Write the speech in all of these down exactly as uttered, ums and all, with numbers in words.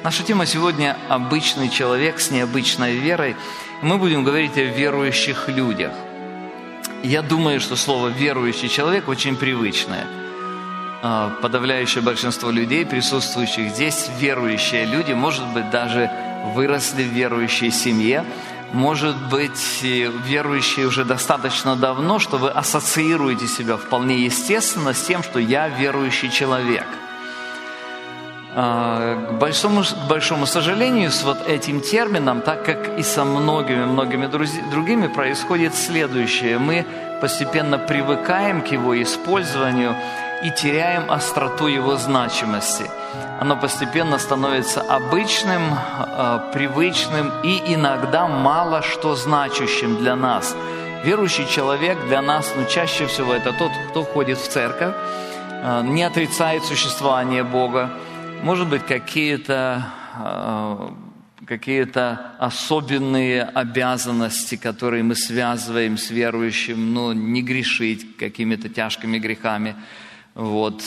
Наша тема сегодня – обычный человек с необычной верой. Мы будем говорить о верующих людях. Я думаю, что слово «верующий человек» очень привычное. Подавляющее большинство людей, присутствующих здесь, верующие люди, может быть, даже выросли в верующей семье, может быть, верующие уже достаточно давно, что вы ассоциируете себя вполне естественно с тем, что я верующий человек. К большому, к большому сожалению, с вот этим термином, так как и со многими-многими другими, происходит следующее. Мы постепенно привыкаем к его использованию и теряем остроту его значимости. Оно постепенно становится обычным, привычным и иногда мало что значащим для нас. Верующий человек для нас, ну, чаще всего это тот, кто ходит в церковь, не отрицает существование Бога. Может быть, какие-то, какие-то особенные обязанности, которые мы связываем с верующим, ну, не грешить какими-то тяжкими грехами, вот,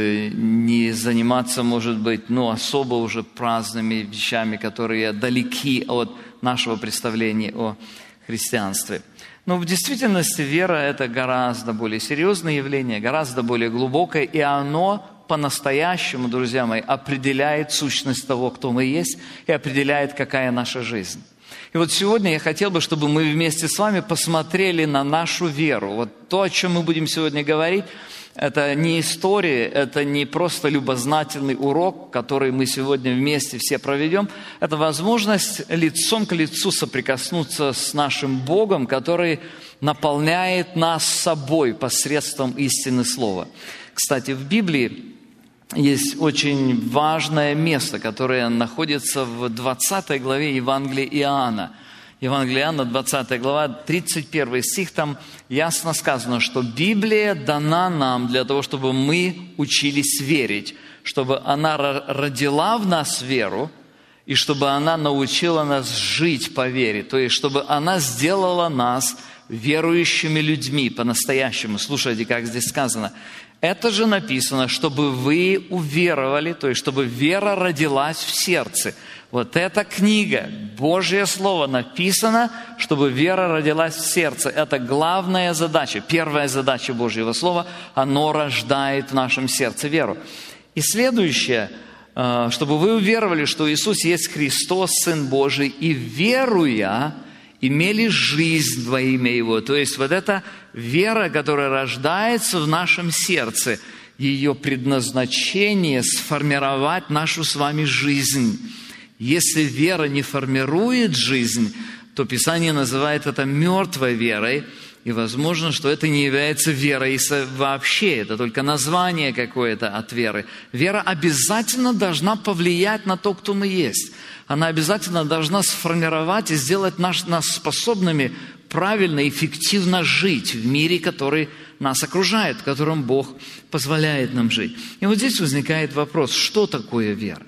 не заниматься, может быть, ну, особо уже праздными вещами, которые далеки от нашего представления о христианстве. Но в действительности вера – это гораздо более серьезное явление, гораздо более глубокое, и оно по-настоящему, друзья мои, определяет сущность того, кто мы есть, и определяет, какая наша жизнь. И вот сегодня я хотел бы, чтобы мы вместе с вами посмотрели на нашу веру. Вот то, о чем мы будем сегодня говорить, это не история, это не просто любознательный урок, который мы сегодня вместе все проведем. Это возможность лицом к лицу соприкоснуться с нашим Богом, который наполняет нас собой посредством истины Слова. Кстати, в Библии есть очень важное место, которое находится в двадцатой главе Евангелия Иоанна. Евангелие Иоанна, двадцатая глава, тридцать первый стих, там ясно сказано, что Библия дана нам для того, чтобы мы учились верить, чтобы она родила в нас веру, и чтобы она научила нас жить по вере, то есть чтобы она сделала нас верующими людьми по-настоящему. Слушайте, как здесь сказано. Это же написано, чтобы вы уверовали, то есть чтобы вера родилась в сердце. Вот эта книга, Божье Слово, написано, чтобы вера родилась в сердце. Это главная задача, первая задача Божьего Слова. Оно рождает в нашем сердце веру. И следующее, чтобы вы уверовали, что Иисус есть Христос, Сын Божий, и веруя, имели жизнь во имя Его. То есть вот эта вера, которая рождается в нашем сердце, ее предназначение сформировать нашу с вами жизнь. Если вера не формирует жизнь, то Писание называет это мертвой верой, и возможно, что это не является верой вообще, это только название какое-то от веры. Вера обязательно должна повлиять на то, кто мы есть. Она обязательно должна сформировать и сделать нас, нас способными правильно и эффективно жить в мире, который нас окружает, в котором Бог позволяет нам жить. И вот здесь возникает вопрос, что такое вера?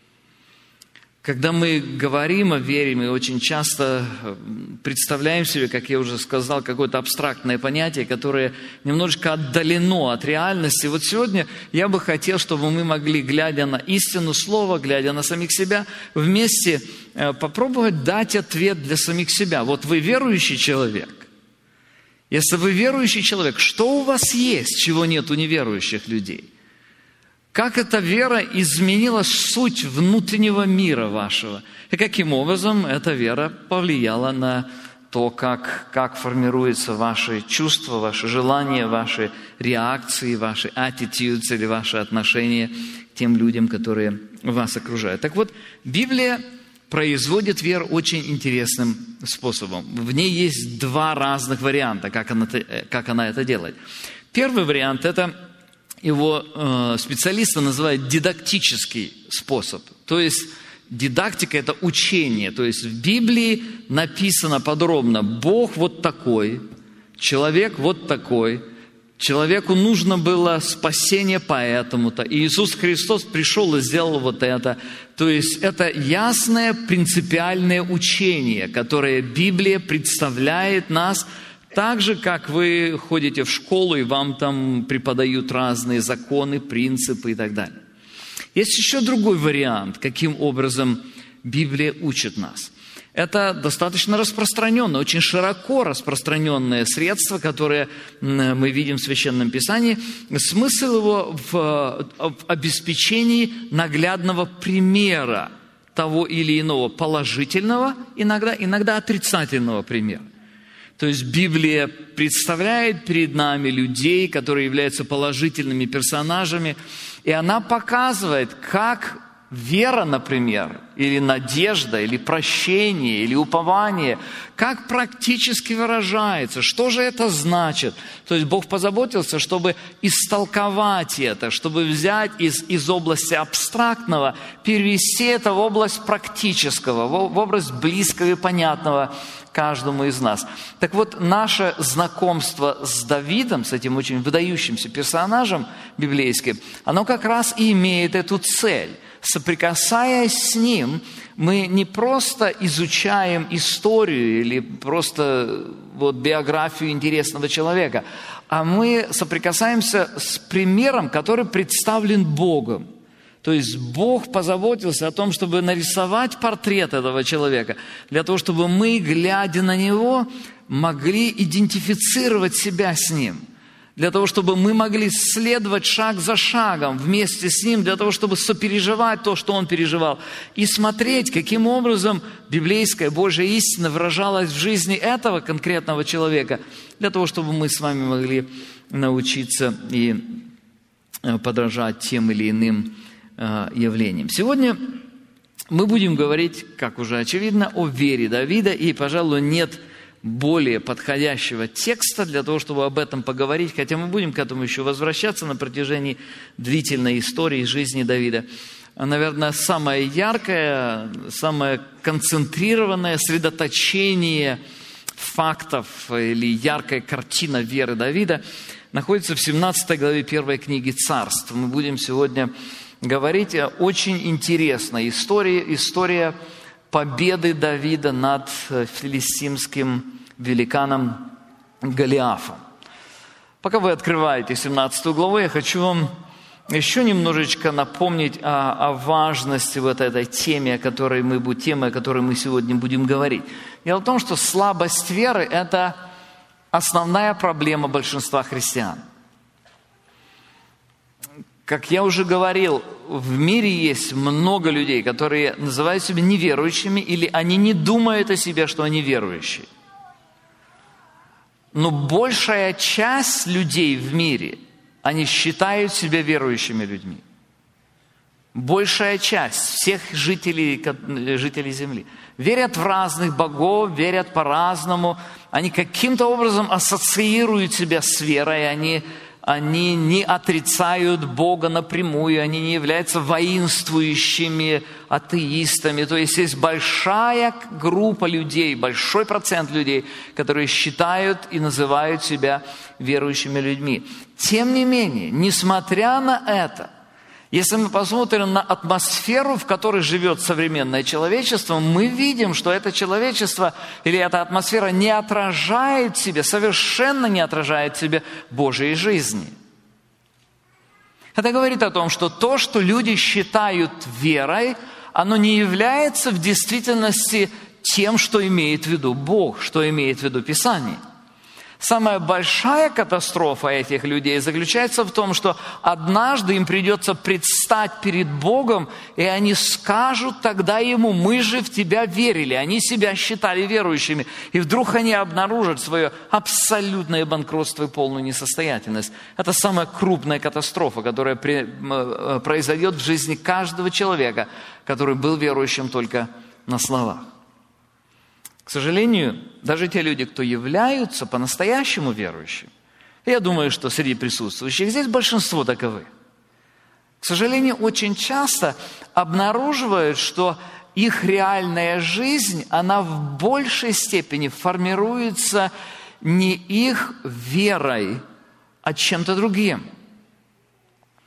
Когда мы говорим о вере, мы очень часто представляем себе, как я уже сказал, какое-то абстрактное понятие, которое немножечко отдалено от реальности. Вот сегодня я бы хотел, чтобы мы могли, глядя на истину Слова, глядя на самих себя, вместе попробовать дать ответ для самих себя. Вот вы верующий человек. Если вы верующий человек, что у вас есть, чего нет у неверующих людей? Как эта вера изменила суть внутреннего мира вашего? И каким образом эта вера повлияла на то, как, как формируются ваши чувства, ваши желания, ваши реакции, ваши attitudes или ваши отношения к тем людям, которые вас окружают. Так вот, Библия производит веру очень интересным способом. В ней есть два разных варианта, как она, как она это делает. Первый вариант – это его э, специалисты называют дидактический способ. То есть дидактика – это учение. То есть в Библии написано подробно: Бог вот такой, человек вот такой, человеку нужно было спасение поэтому-то, и Иисус Христос пришел и сделал вот это. То есть это ясное принципиальное учение, которое Библия представляет нас. Так же, как вы ходите в школу, и вам там преподают разные законы, принципы и так далее. Есть еще другой вариант, каким образом Библия учит нас. Это достаточно распространенное, очень широко распространенное средство, которое мы видим в Священном Писании. Смысл его в, в обеспечении наглядного примера того или иного положительного, иногда, иногда отрицательного примера. То есть Библия представляет перед нами людей, которые являются положительными персонажами, и она показывает, как вера, например, или надежда, или прощение, или упование, как практически выражается, что же это значит. То есть Бог позаботился, чтобы истолковать это, чтобы взять из, из области абстрактного, перевести это в область практического, в, в область близкого и понятного каждому из нас. Так вот, наше знакомство с Давидом, с этим очень выдающимся персонажем библейским, оно как раз и имеет эту цель. Соприкасаясь с ним, мы не просто изучаем историю или просто вот биографию интересного человека, а мы соприкасаемся с примером, который представлен Богом. То есть Бог позаботился о том, чтобы нарисовать портрет этого человека, для того, чтобы мы, глядя на него, могли идентифицировать себя с ним. Для того, чтобы мы могли следовать шаг за шагом вместе с ним, для того, чтобы сопереживать то, что он переживал, и смотреть, каким образом библейская Божья истина выражалась в жизни этого конкретного человека, для того, чтобы мы с вами могли научиться и подражать тем или иным явлениям. Сегодня мы будем говорить, как уже очевидно, о вере Давида, и, пожалуй, нет более подходящего текста для того, чтобы об этом поговорить, хотя мы будем к этому еще возвращаться на протяжении длительной истории жизни Давида. Наверное, самое яркое, самое концентрированное средоточение фактов или яркая картина веры Давида находится в семнадцатой главе первой книги Царств. Мы будем сегодня говорить о очень интересной истории, история победы Давида над филистимским великаном Голиафом. Пока вы открываете семнадцатую главу, я хочу вам еще немножечко напомнить о, о важности вот этой теме, о которой мы, темы, о которой мы сегодня будем говорить. Дело в том, что слабость веры – это основная проблема большинства христиан. Как я уже говорил, в мире есть много людей, которые называют себя неверующими, или они не думают о себе, что они верующие. Но большая часть людей в мире, они считают себя верующими людьми. Большая часть всех жителей, жителей земли верят в разных богов, верят по-разному. Они каким-то образом ассоциируют себя с верой, они... Они не отрицают Бога напрямую, они не являются воинствующими атеистами. То есть есть большая группа людей, большой процент людей, которые считают и называют себя верующими людьми. Тем не менее, несмотря на это, если мы посмотрим на атмосферу, в которой живет современное человечество, мы видим, что это человечество или эта атмосфера не отражает в себе, совершенно не отражает в себе Божьей жизни. Это говорит о том, что то, что люди считают верой, оно не является в действительности тем, что имеет в виду Бог, что имеет в виду Писание. Самая большая катастрофа этих людей заключается в том, что однажды им придется предстать перед Богом, и они скажут тогда Ему: «Мы же в Тебя верили». Они себя считали верующими, и вдруг они обнаружат свое абсолютное банкротство и полную несостоятельность. Это самая крупная катастрофа, которая произойдет в жизни каждого человека, который был верующим только на словах. К сожалению, даже те люди, кто являются по-настоящему верующими, я думаю, что среди присутствующих здесь большинство таковы, к сожалению, очень часто обнаруживают, что их реальная жизнь, она в большей степени формируется не их верой, а чем-то другим.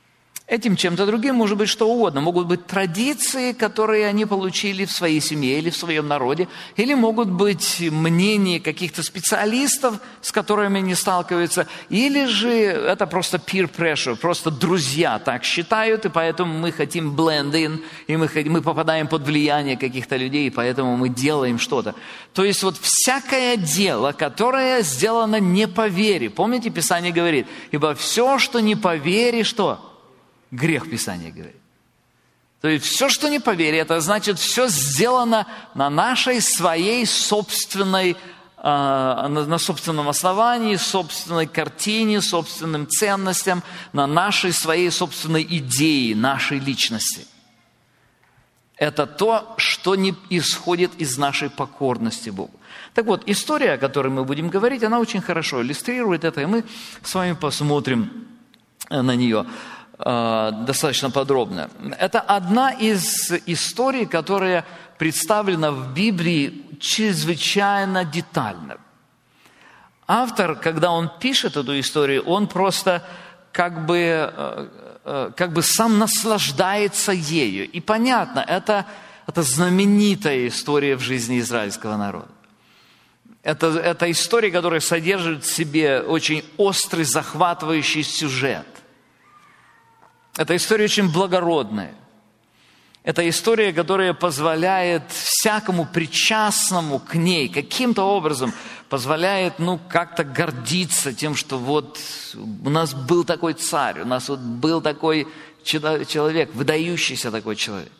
Этим чем-то другим может быть что угодно. Могут быть традиции, которые они получили в своей семье или в своем народе, или могут быть мнения каких-то специалистов, с которыми они сталкиваются, или же это просто peer pressure, просто друзья так считают, и поэтому мы хотим blend in, и мы, мы попадаем под влияние каких-то людей, и поэтому мы делаем что-то. То есть вот всякое дело, которое сделано не по вере. Помните, Писание говорит, ибо все, что не по вере, что? Грех, Писание говорит. То есть все, что не по вере, это значит, все сделано на нашей своей собственной, э, на собственном основании, собственной картине, собственным ценностям, на нашей своей собственной идее, нашей личности. Это то, что не исходит из нашей покорности Богу. Так вот, история, о которой мы будем говорить, она очень хорошо иллюстрирует это, и мы с вами посмотрим на нее достаточно подробно. Это одна из историй, которая представлена в Библии чрезвычайно детально. Автор, когда он пишет эту историю, он просто как бы, как бы сам наслаждается ею. И понятно, это, это знаменитая история в жизни израильского народа. Это, это история, которая содержит в себе очень острый, захватывающий сюжет. Это история очень благородная. Это история, которая позволяет всякому причастному к ней, каким-то образом позволяет, ну, как-то гордиться тем, что вот у нас был такой царь, у нас вот был такой человек, выдающийся такой человек.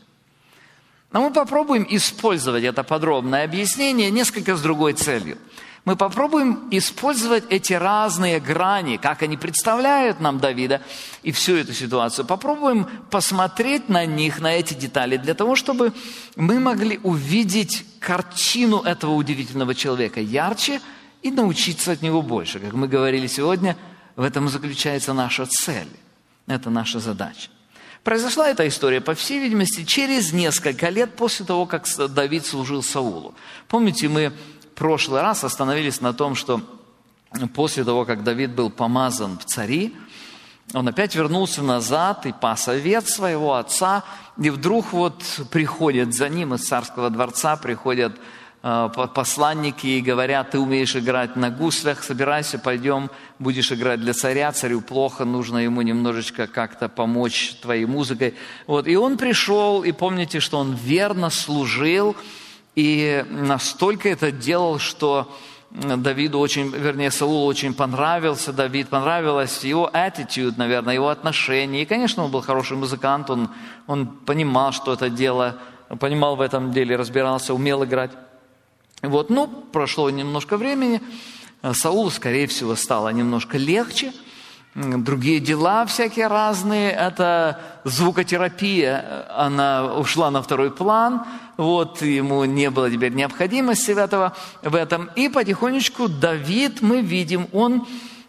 Но мы попробуем использовать это подробное объяснение несколько с другой целью. Мы попробуем использовать эти разные грани, как они представляют нам Давида и всю эту ситуацию. Попробуем посмотреть на них, на эти детали, для того, чтобы мы могли увидеть картину этого удивительного человека ярче и научиться от него больше. Как мы говорили сегодня, в этом заключается наша цель. Это наша задача. Произошла эта история, по всей видимости, через несколько лет после того, как Давид служил Саулу. Помните, мы в прошлый раз остановились на том, что после того, как Давид был помазан в цари, он опять вернулся назад и пас овец своего отца, и вдруг вот приходят за ним из царского дворца, приходят э, посланники и говорят: ты умеешь играть на гуслях, собирайся, пойдем, будешь играть для царя, царю плохо, нужно ему немножечко как-то помочь твоей музыкой. Вот. И он пришел, и помните, что он верно служил, и настолько это делал, что Давиду очень, вернее, Саулу очень понравился Давид, понравилась его attitude, наверное, его отношение. И, конечно, он был хороший музыкант, он, он понимал, что это дело, понимал в этом деле, разбирался, умел играть. Вот, ну, прошло немножко времени, Саулу, скорее всего, стало немножко легче. Другие дела всякие разные, это звукотерапия, она ушла на второй план, вот, ему не было теперь необходимости в, этого, в этом. И потихонечку Давид, мы видим, он,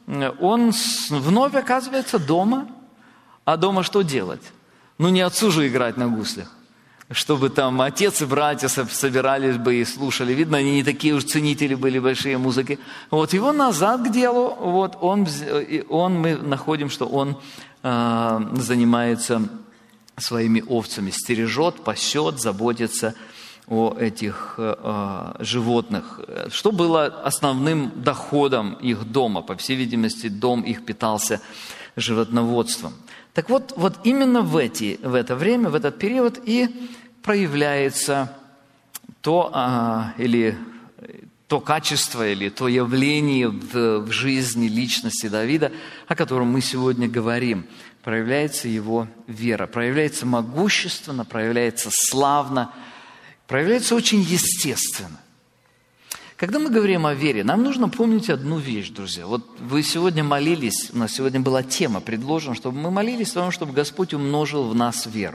он вновь оказывается дома. А дома что делать? Ну, не отцу же играть на гуслях, чтобы там отец и братья собирались бы и слушали. Видно, они не такие уж ценители были большие музыки. Вот его назад к делу, вот он, он мы находим, что он э, занимается своими овцами, стережет, пасет, заботится о этих э, животных. Что было основным доходом их дома? По всей видимости, дом их питался животноводством. Так вот, вот именно в, эти, в это время, в этот период и проявляется то, а, или, то качество, или то явление в, в жизни личности Давида, о котором мы сегодня говорим. Проявляется его вера, проявляется могущественно, проявляется славно, проявляется очень естественно. Когда мы говорим о вере, нам нужно помнить одну вещь, друзья. Вот вы сегодня молились, у нас сегодня была тема предложена, чтобы мы молились о том, чтобы Господь умножил в нас веру.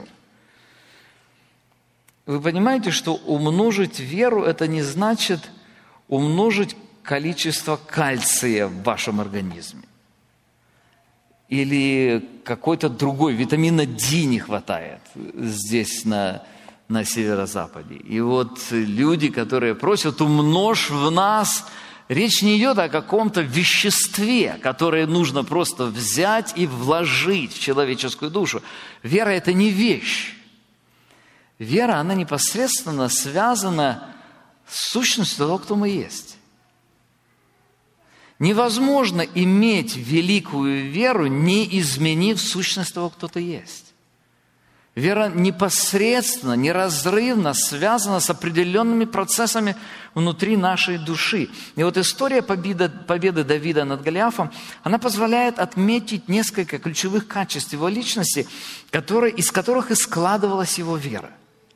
Вы понимаете, что умножить веру – это не значит умножить количество кальция в вашем организме. Или какой-то другой, витамина Д не хватает здесь на... на северо-западе. И вот люди, которые просят, умножь в нас Речь не идет о каком-то веществе, которое нужно просто взять и вложить в человеческую душу. Вера – это не вещь. Вера, она непосредственно связана с сущностью того, кто мы есть. Невозможно иметь великую веру, не изменив сущность того, кто ты есть. Вера непосредственно, неразрывно связана с определенными процессами внутри нашей души. И вот история победы, победы Давида над Голиафом, она позволяет отметить несколько ключевых качеств его личности, которые, из которых и складывалась его вера.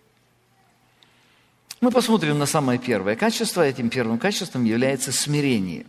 Мы посмотрим на самое первое качество. Этим первым качеством является смирение.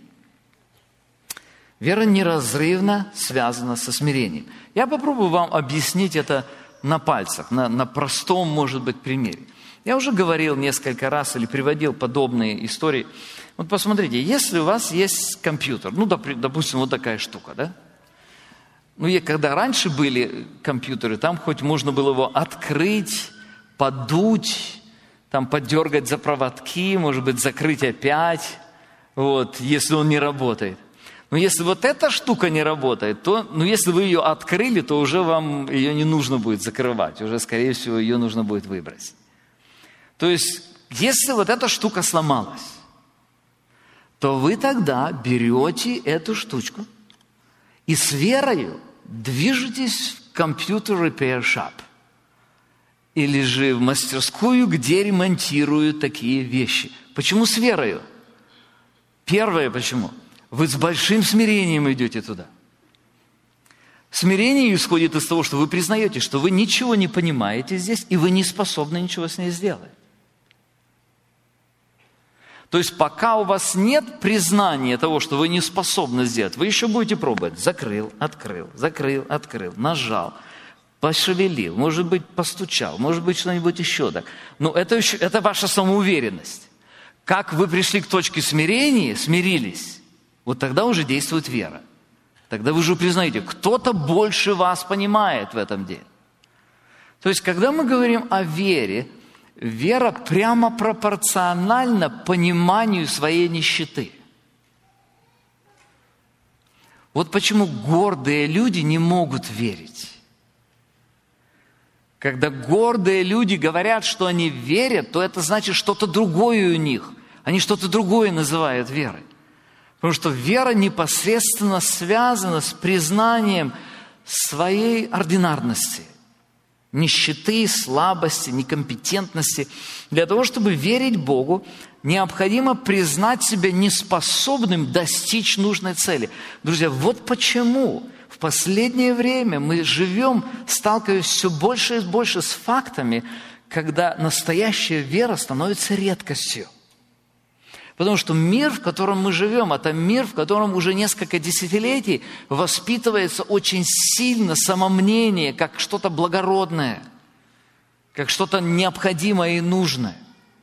Вера неразрывно связана со смирением. Я попробую вам объяснить это на пальцах, на, на простом, может быть, примере. Я уже говорил несколько раз или приводил подобные истории. Вот посмотрите, если у вас есть компьютер, ну, допустим, вот такая штука, да? Ну, и когда раньше были компьютеры, там хоть можно было его открыть, подуть, там подергать за проводки, может быть, закрыть опять, вот, если он не работает. Но если вот эта штука не работает, то, ну, если вы ее открыли, то уже вам ее не нужно будет закрывать. Уже, скорее всего, ее нужно будет выбросить. То есть, если вот эта штука сломалась, то вы тогда берете эту штучку и с верою движетесь в компьютер repair shop или же в мастерскую, где ремонтируют такие вещи. Почему с верою? Первое, почему? Вы с большим смирением идете туда. Смирение исходит из того, что вы признаете, что вы ничего не понимаете здесь, и вы не способны ничего с ней сделать. То есть пока у вас нет признания того, что вы не способны сделать, вы еще будете пробовать. Закрыл, открыл, закрыл, открыл, нажал, пошевелил, может быть, постучал, может быть, что-нибудь еще так. Но это, еще, это ваша самоуверенность. Как вы пришли к точке смирения, смирились, вот тогда уже действует вера. Тогда вы уже признаете, кто-то больше вас понимает в этом деле. То есть, когда мы говорим о вере, вера прямо пропорциональна пониманию своей нищеты. Вот почему гордые люди не могут верить. Когда гордые люди говорят, что они верят, то это значит что-то другое у них. Они что-то другое называют верой. Потому что вера непосредственно связана с признанием своей ординарности, нищеты, слабости, некомпетентности. Для того, чтобы верить Богу, необходимо признать себя неспособным достичь нужной цели. Друзья, вот почему в последнее время мы живем, сталкиваясь все больше и больше с фактами, когда настоящая вера становится редкостью. Потому что мир, в котором мы живем, это мир, в котором уже несколько десятилетий воспитывается очень сильно самомнение, как что-то благородное, как что-то необходимое и нужное.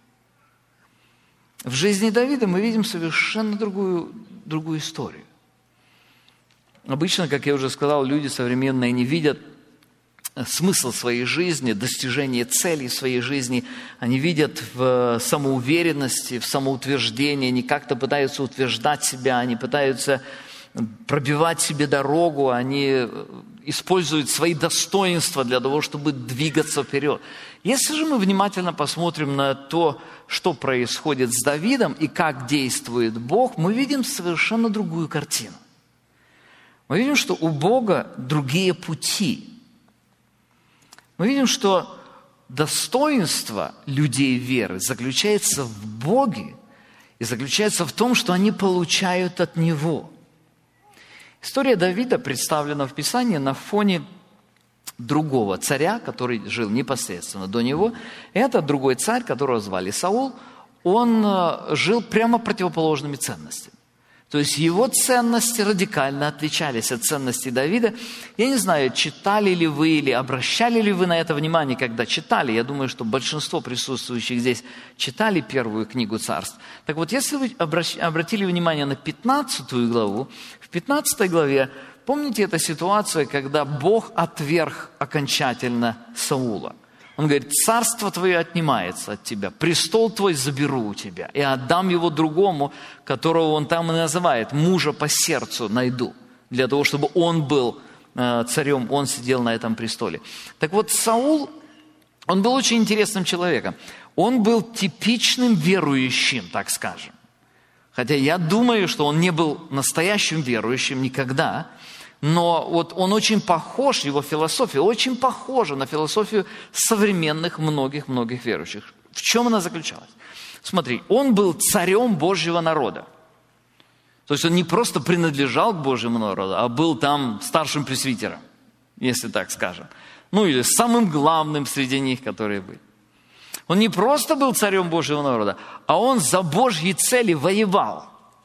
В жизни Давида мы видим совершенно другую, другую историю. Обычно, как я уже сказал, люди современные не видят смысл своей жизни, достижение целей своей жизни. Они видят в самоуверенности, в самоутверждении, они как-то пытаются утверждать себя, они пытаются пробивать себе дорогу, они используют свои достоинства для того, чтобы двигаться вперед. Если же мы внимательно посмотрим на то, что происходит с Давидом и как действует Бог, мы видим совершенно другую картину. Мы видим, что у Бога другие пути. Мы видим, что достоинство людей веры заключается в Боге и заключается в том, что они получают от Него. История Давида представлена в Писании на фоне другого царя, который жил непосредственно до него. Это другой царь, которого звали Саул. Он жил прямо противоположными ценностями. То есть его ценности радикально отличались от ценностей Давида. Я не знаю, читали ли вы или обращали ли вы на это внимание, когда читали. Я думаю, что большинство присутствующих здесь читали первую книгу Царств. Так вот, если вы обратили внимание на пятнадцатую главу, в пятнадцатой главе, помните, эта ситуация, когда Бог отверг окончательно Саула. Он говорит, царство твое отнимается от тебя, престол твой заберу у тебя, и отдам его другому, которого он там и называет, мужа по сердцу найду, для того, чтобы он был э, царем, он сидел на этом престоле. Так вот, Саул, он был очень интересным человеком. Он был типичным верующим, так скажем. Хотя я думаю, что он не был настоящим верующим никогда, но вот он очень похож, его философия очень похожа на философию современных многих-многих верующих. В чем она заключалась? Смотри, он был царем Божьего народа. То есть он не просто принадлежал к Божьему народу, а был там старшим пресвитером, если так скажем. Ну или самым главным среди них, которые были. Он не просто был царем Божьего народа, а он за Божьи цели воевал.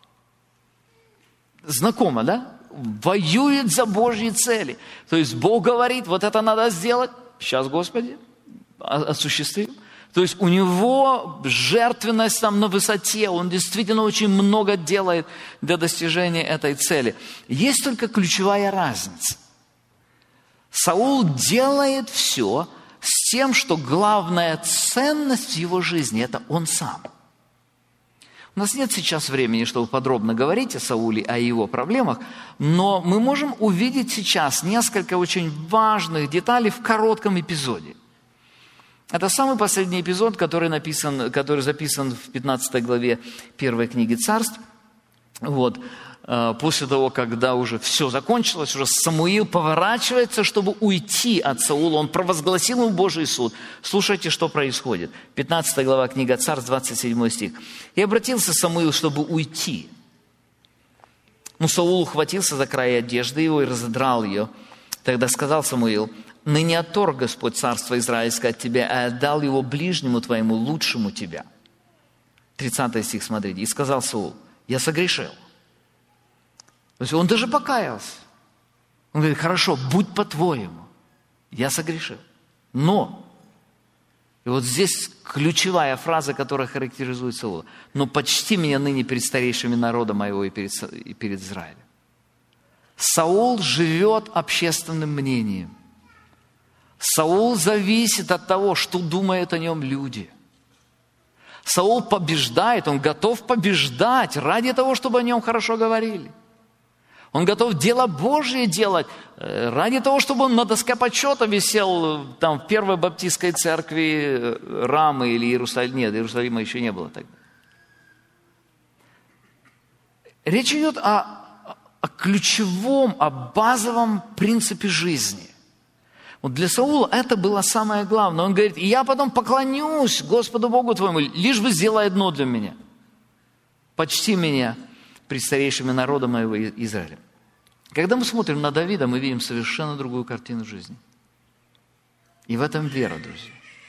Знакомо, да? Воюет за Божьи цели. То есть Бог говорит, вот это надо сделать. Сейчас, Господи, осуществим. То есть у него жертвенность там на высоте. Он действительно очень много делает для достижения этой цели. Есть только ключевая разница. Саул делает все с тем, что главная ценность в его жизни – это он сам. У нас нет сейчас времени, чтобы подробно говорить о Сауле, о его проблемах, но мы можем увидеть сейчас несколько очень важных деталей в коротком эпизоде. Это самый последний эпизод, который, написан, который записан в пятнадцатой главе первой книги Царств. Вот. После того, когда уже все закончилось, уже Самуил поворачивается, чтобы уйти от Саула. Он провозгласил ему Божий суд. Слушайте, что происходит. пятнадцатая глава книга Царств, двадцать седьмой стих. «И обратился Самуил, чтобы уйти. Но Саул ухватился за край одежды его и разодрал ее. Тогда сказал Самуил, ныне отторг Господь царство Израильское от тебя, а отдал его ближнему твоему, лучшему тебя». тридцатый стих, смотрите. «И сказал Саул, я согрешил». То есть он даже покаялся. Он говорит, хорошо, будь по-твоему, я согрешил. Но, и вот здесь ключевая фраза, которая характеризует Саула, но почти меня ныне перед старейшими народа моего и перед, и перед Израилем. Саул живет общественным мнением. Саул зависит от того, что думают о нем люди. Саул побеждает, он готов побеждать ради того, чтобы о нем хорошо говорили. Он готов дело Божие делать ради того, чтобы он на доске почета висел там в Первой Баптистской церкви Рамы или Иерусалима. Нет, Иерусалима еще не было тогда. Речь идет о, о ключевом, о базовом принципе жизни. Вот для Саула это было самое главное. Он говорит, я потом поклонюсь Господу Богу твоему, лишь бы сделай одно для меня. Почти меня пред старейшими народа моего Израиля. Когда мы смотрим на Давида, мы видим совершенно другую картину жизни. И в этом вера, друзья.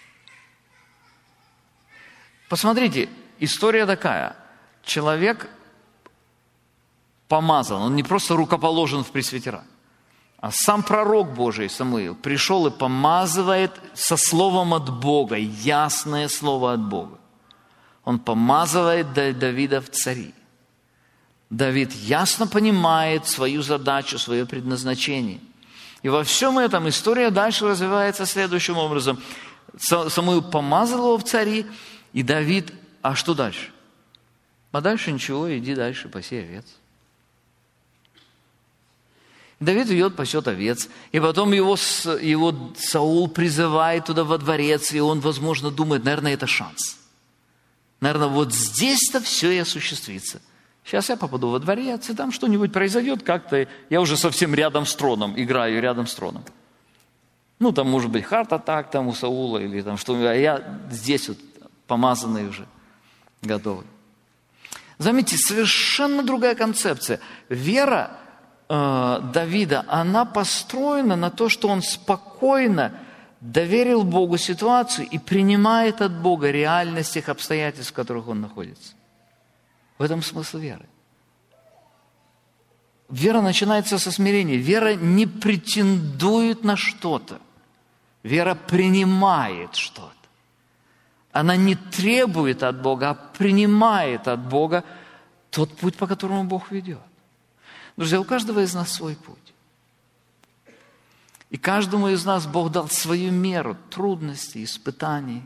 Посмотрите, история такая. Человек помазан, он не просто рукоположен в пресвитера, а сам пророк Божий Самуил пришел и помазывает со словом от Бога, ясное слово от Бога. Он помазывает Давида в цари. Давид ясно понимает свою задачу, свое предназначение. И во всем этом история дальше развивается следующим образом. Самуил помазал его в цари, и Давид, а что дальше? А дальше ничего, иди дальше, паси овец. Давид идет, пасет овец, и потом его, его Саул призывает туда во дворец, и он, возможно, думает, наверное, это шанс. Наверное, вот здесь-то все и осуществится. Сейчас я попаду во дворец, и там что-нибудь произойдет как-то. Я уже совсем рядом с троном, играю рядом с троном. Ну, там, может быть, харт-атак там у Саула, или там что-нибудь, а я здесь вот помазанный уже, готовый. Заметьте, совершенно другая концепция. Вера э, Давида, она построена на то, что он спокойно доверил Богу ситуацию и принимает от Бога реальность тех обстоятельств, в которых он находится. В этом смысл веры. Вера начинается со смирения. Вера не претендует на что-то. Вера принимает что-то. Она не требует от Бога, а принимает от Бога тот путь, по которому Бог ведет. Друзья, у каждого из нас свой путь. И каждому из нас Бог дал свою меру трудностей, испытаний.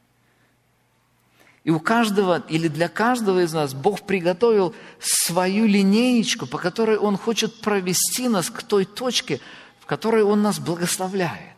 И у каждого, или для каждого из нас Бог приготовил свою линеечку, по которой Он хочет провести нас к той точке, в которой Он нас благословляет.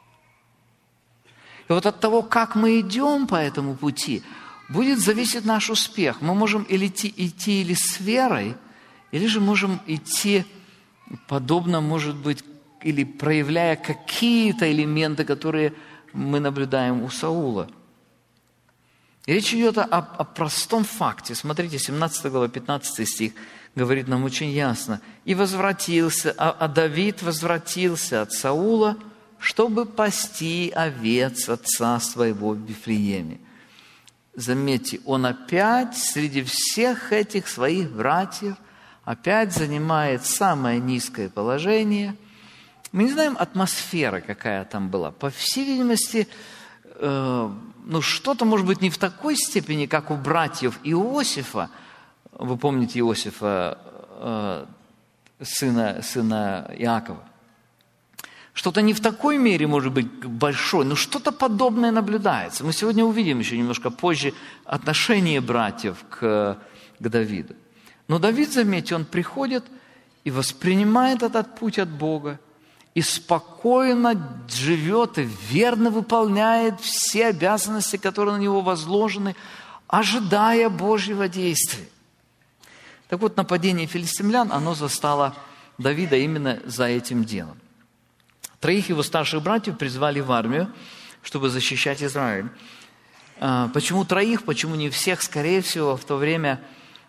И вот от того, как мы идем по этому пути, будет зависеть наш успех. Мы можем или идти, идти или с верой, или же можем идти подобно, может быть, или проявляя какие-то элементы, которые мы наблюдаем у Саула. И речь идет о, о простом факте. Смотрите, семнадцатая глава, пятнадцатый стих говорит нам очень ясно. «И возвратился, а, а Давид возвратился от Саула, чтобы пасти овец отца своего в Вифлееме». Заметьте, он опять среди всех этих своих братьев опять занимает самое низкое положение. Мы не знаем атмосферы, какая там была. По всей видимости, э, ну, что-то, может быть, не в такой степени, как у братьев Иосифа. Вы помните Иосифа, э, сына, сына Иакова. Что-то не в такой мере, может быть, большой, но что-то подобное наблюдается. Мы сегодня увидим еще немножко позже отношение братьев к, к Давиду. Но Давид, заметьте, он приходит и воспринимает этот путь от Бога, и спокойно живет и верно выполняет все обязанности, которые на него возложены, ожидая Божьего действия. Так вот, нападение филистимлян, оно застало Давида именно за этим делом. Троих его старших братьев призвали в армию, чтобы защищать Израиль. Почему троих, почему не всех? Скорее всего, в то время,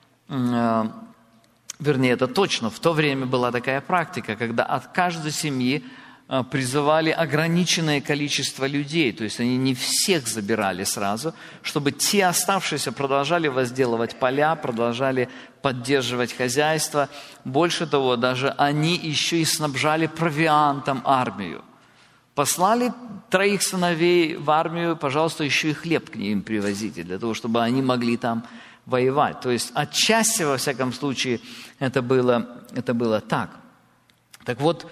вернее, это точно, в то время была такая практика, когда от каждой семьи призывали ограниченное количество людей, то есть они не всех забирали сразу, чтобы те оставшиеся продолжали возделывать поля, продолжали поддерживать хозяйство. Больше того, даже они еще и снабжали провиантом армию. Послали троих сыновей в армию, пожалуйста, еще и хлеб к ним привозите, для того, чтобы они могли там воевать. То есть отчасти, во всяком случае, это было, это было так. Так вот,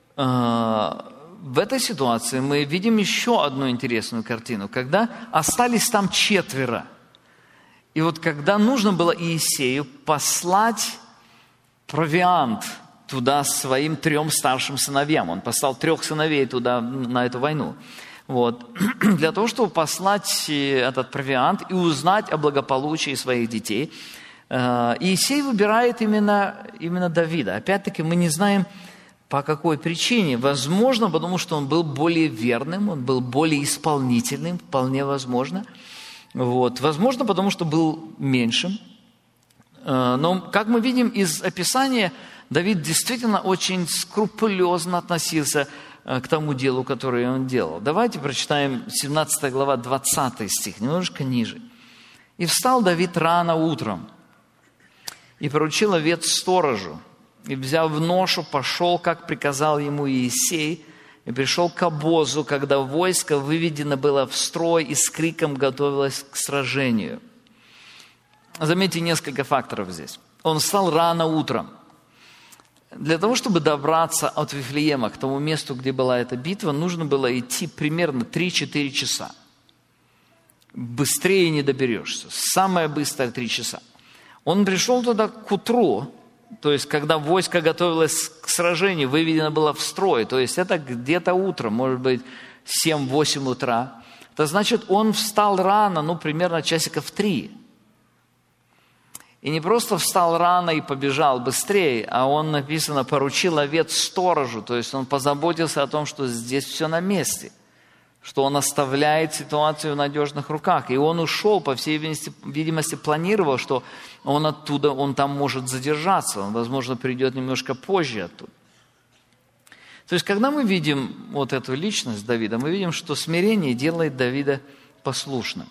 в этой ситуации мы видим еще одну интересную картину, когда остались там четверо. И вот когда нужно было Иисею послать провиант туда своим трем старшим сыновьям, он послал трех сыновей туда на эту войну, вот, для того, чтобы послать этот провиант и узнать о благополучии своих детей, Иисей выбирает именно, именно Давида. Опять-таки мы не знаем, по какой причине. Возможно, потому что он был более верным, он был более исполнительным, вполне возможно. Вот. Возможно, потому что был меньшим. Но, как мы видим из описания, Давид действительно очень скрупулезно относился к тому делу, которое он делал. Давайте прочитаем семнадцатая глава, двадцатый стих, немножко ниже. «И встал Давид рано утром, и поручил овец сторожу, и, взяв ношу, пошел, как приказал ему Иисей, и пришел к обозу, когда войско выведено было в строй и с криком готовилось к сражению». Заметьте несколько факторов здесь. Он встал рано утром. Для того, чтобы добраться от Вифлеема к тому месту, где была эта битва, нужно было идти примерно три-четыре часа. Быстрее не доберешься. Самое быстрое три часа. Он пришел туда к утру, то есть, когда войско готовилось к сражению, выведено было в строй, то есть, это где-то утром, может быть, семь-восемь утра. Это значит, он встал рано, ну, примерно часиков три. И не просто встал рано и побежал быстрее, а он, написано, поручил овец сторожу, то есть, он позаботился о том, что здесь все на месте, что он оставляет ситуацию в надежных руках. И он ушел, по всей видимости, планировал, что он оттуда, он там может задержаться, он, возможно, придет немножко позже оттуда. То есть, когда мы видим вот эту личность Давида, мы видим, что смирение делает Давида послушным.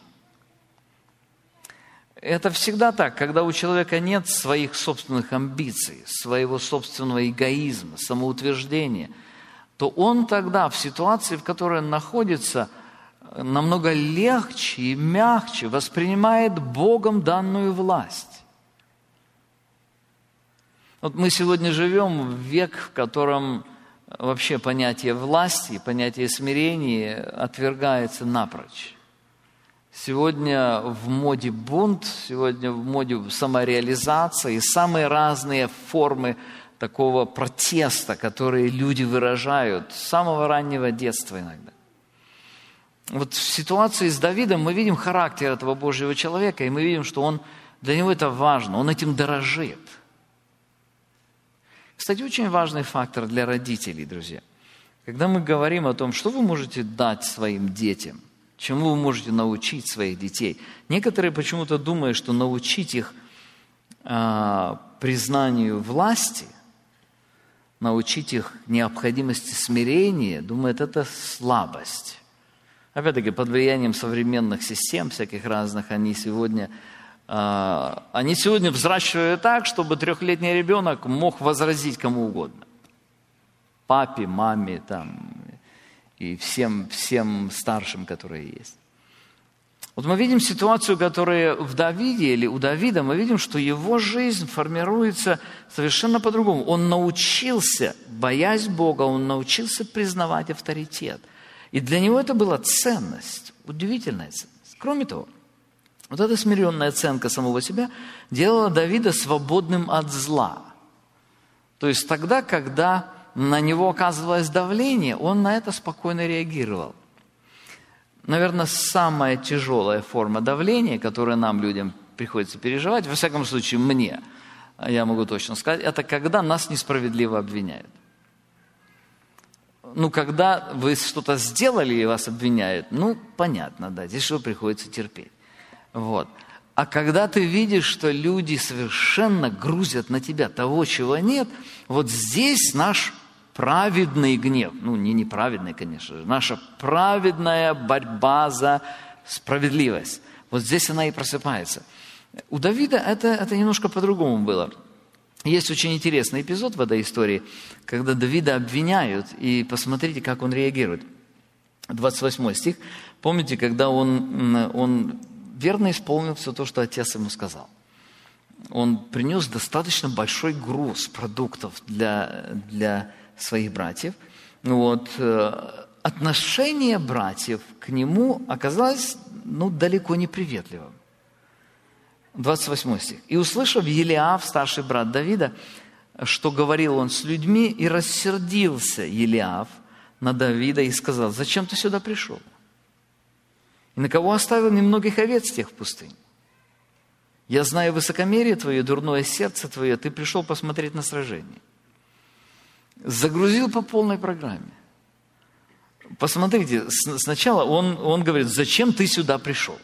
Это всегда так, когда у человека нет своих собственных амбиций, своего собственного эгоизма, самоутверждения, то он тогда в ситуации, в которой он находится, намного легче и мягче воспринимает Богом данную власть. Вот мы сегодня живем в век, в котором вообще понятие власти, понятие смирения отвергается напрочь. Сегодня в моде бунт, сегодня в моде самореализация и самые разные формы такого протеста, которые люди выражают с самого раннего детства иногда. Вот в ситуации с Давидом мы видим характер этого Божьего человека, и мы видим, что он, для него это важно, он этим дорожит. Кстати, очень важный фактор для родителей, друзья. Когда мы говорим о том, что вы можете дать своим детям, чему вы можете научить своих детей. Некоторые почему-то думают, что научить их э, признанию власти, научить их необходимости смирения, думают, это слабость. Опять-таки, под влиянием современных систем, всяких разных, они сегодня, э, они сегодня взращивают так, чтобы трехлетний ребенок мог возразить кому угодно. Папе, маме, там, и всем, всем старшим, которые есть. Вот мы видим ситуацию, которая в Давиде или у Давида, мы видим, что его жизнь формируется совершенно по-другому. Он научился, боясь Бога, он научился признавать авторитет. И для него это была ценность, удивительная ценность. Кроме того, вот эта смиренная оценка самого себя делала Давида свободным от зла. То есть тогда, когда на него оказывалось давление, он на это спокойно реагировал. Наверное, самая тяжелая форма давления, которую нам, людям, приходится переживать, во всяком случае мне, я могу точно сказать, это когда нас несправедливо обвиняют. Ну, когда вы что-то сделали и вас обвиняют, ну, понятно, да, здесь что приходится терпеть. Вот. А когда ты видишь, что люди совершенно грузят на тебя того, чего нет, вот здесь наш праведный гнев, ну, не неправедный, конечно же, наша праведная борьба за справедливость. Вот здесь она и просыпается. У Давида это, это немножко по-другому было. Есть очень интересный эпизод в этой истории, когда Давида обвиняют, и посмотрите, как он реагирует. двадцать восьмой стих. Помните, когда он, он верно исполнил все то, что отец ему сказал. Он принес достаточно большой груз продуктов для, для своих братьев. Вот. Отношение братьев к нему оказалось ну, далеко не приветливым. двадцать восьмой стих. «И услышав Елиав, старший брат Давида, что говорил он с людьми, и рассердился Елиав на Давида и сказал: зачем ты сюда пришел? И на кого оставил немногих овец тех в пустыне? Я знаю высокомерие твое, дурное сердце твое, ты пришел посмотреть на сражение». Загрузил по полной программе. Посмотрите, сначала он, он говорит: зачем ты сюда пришел?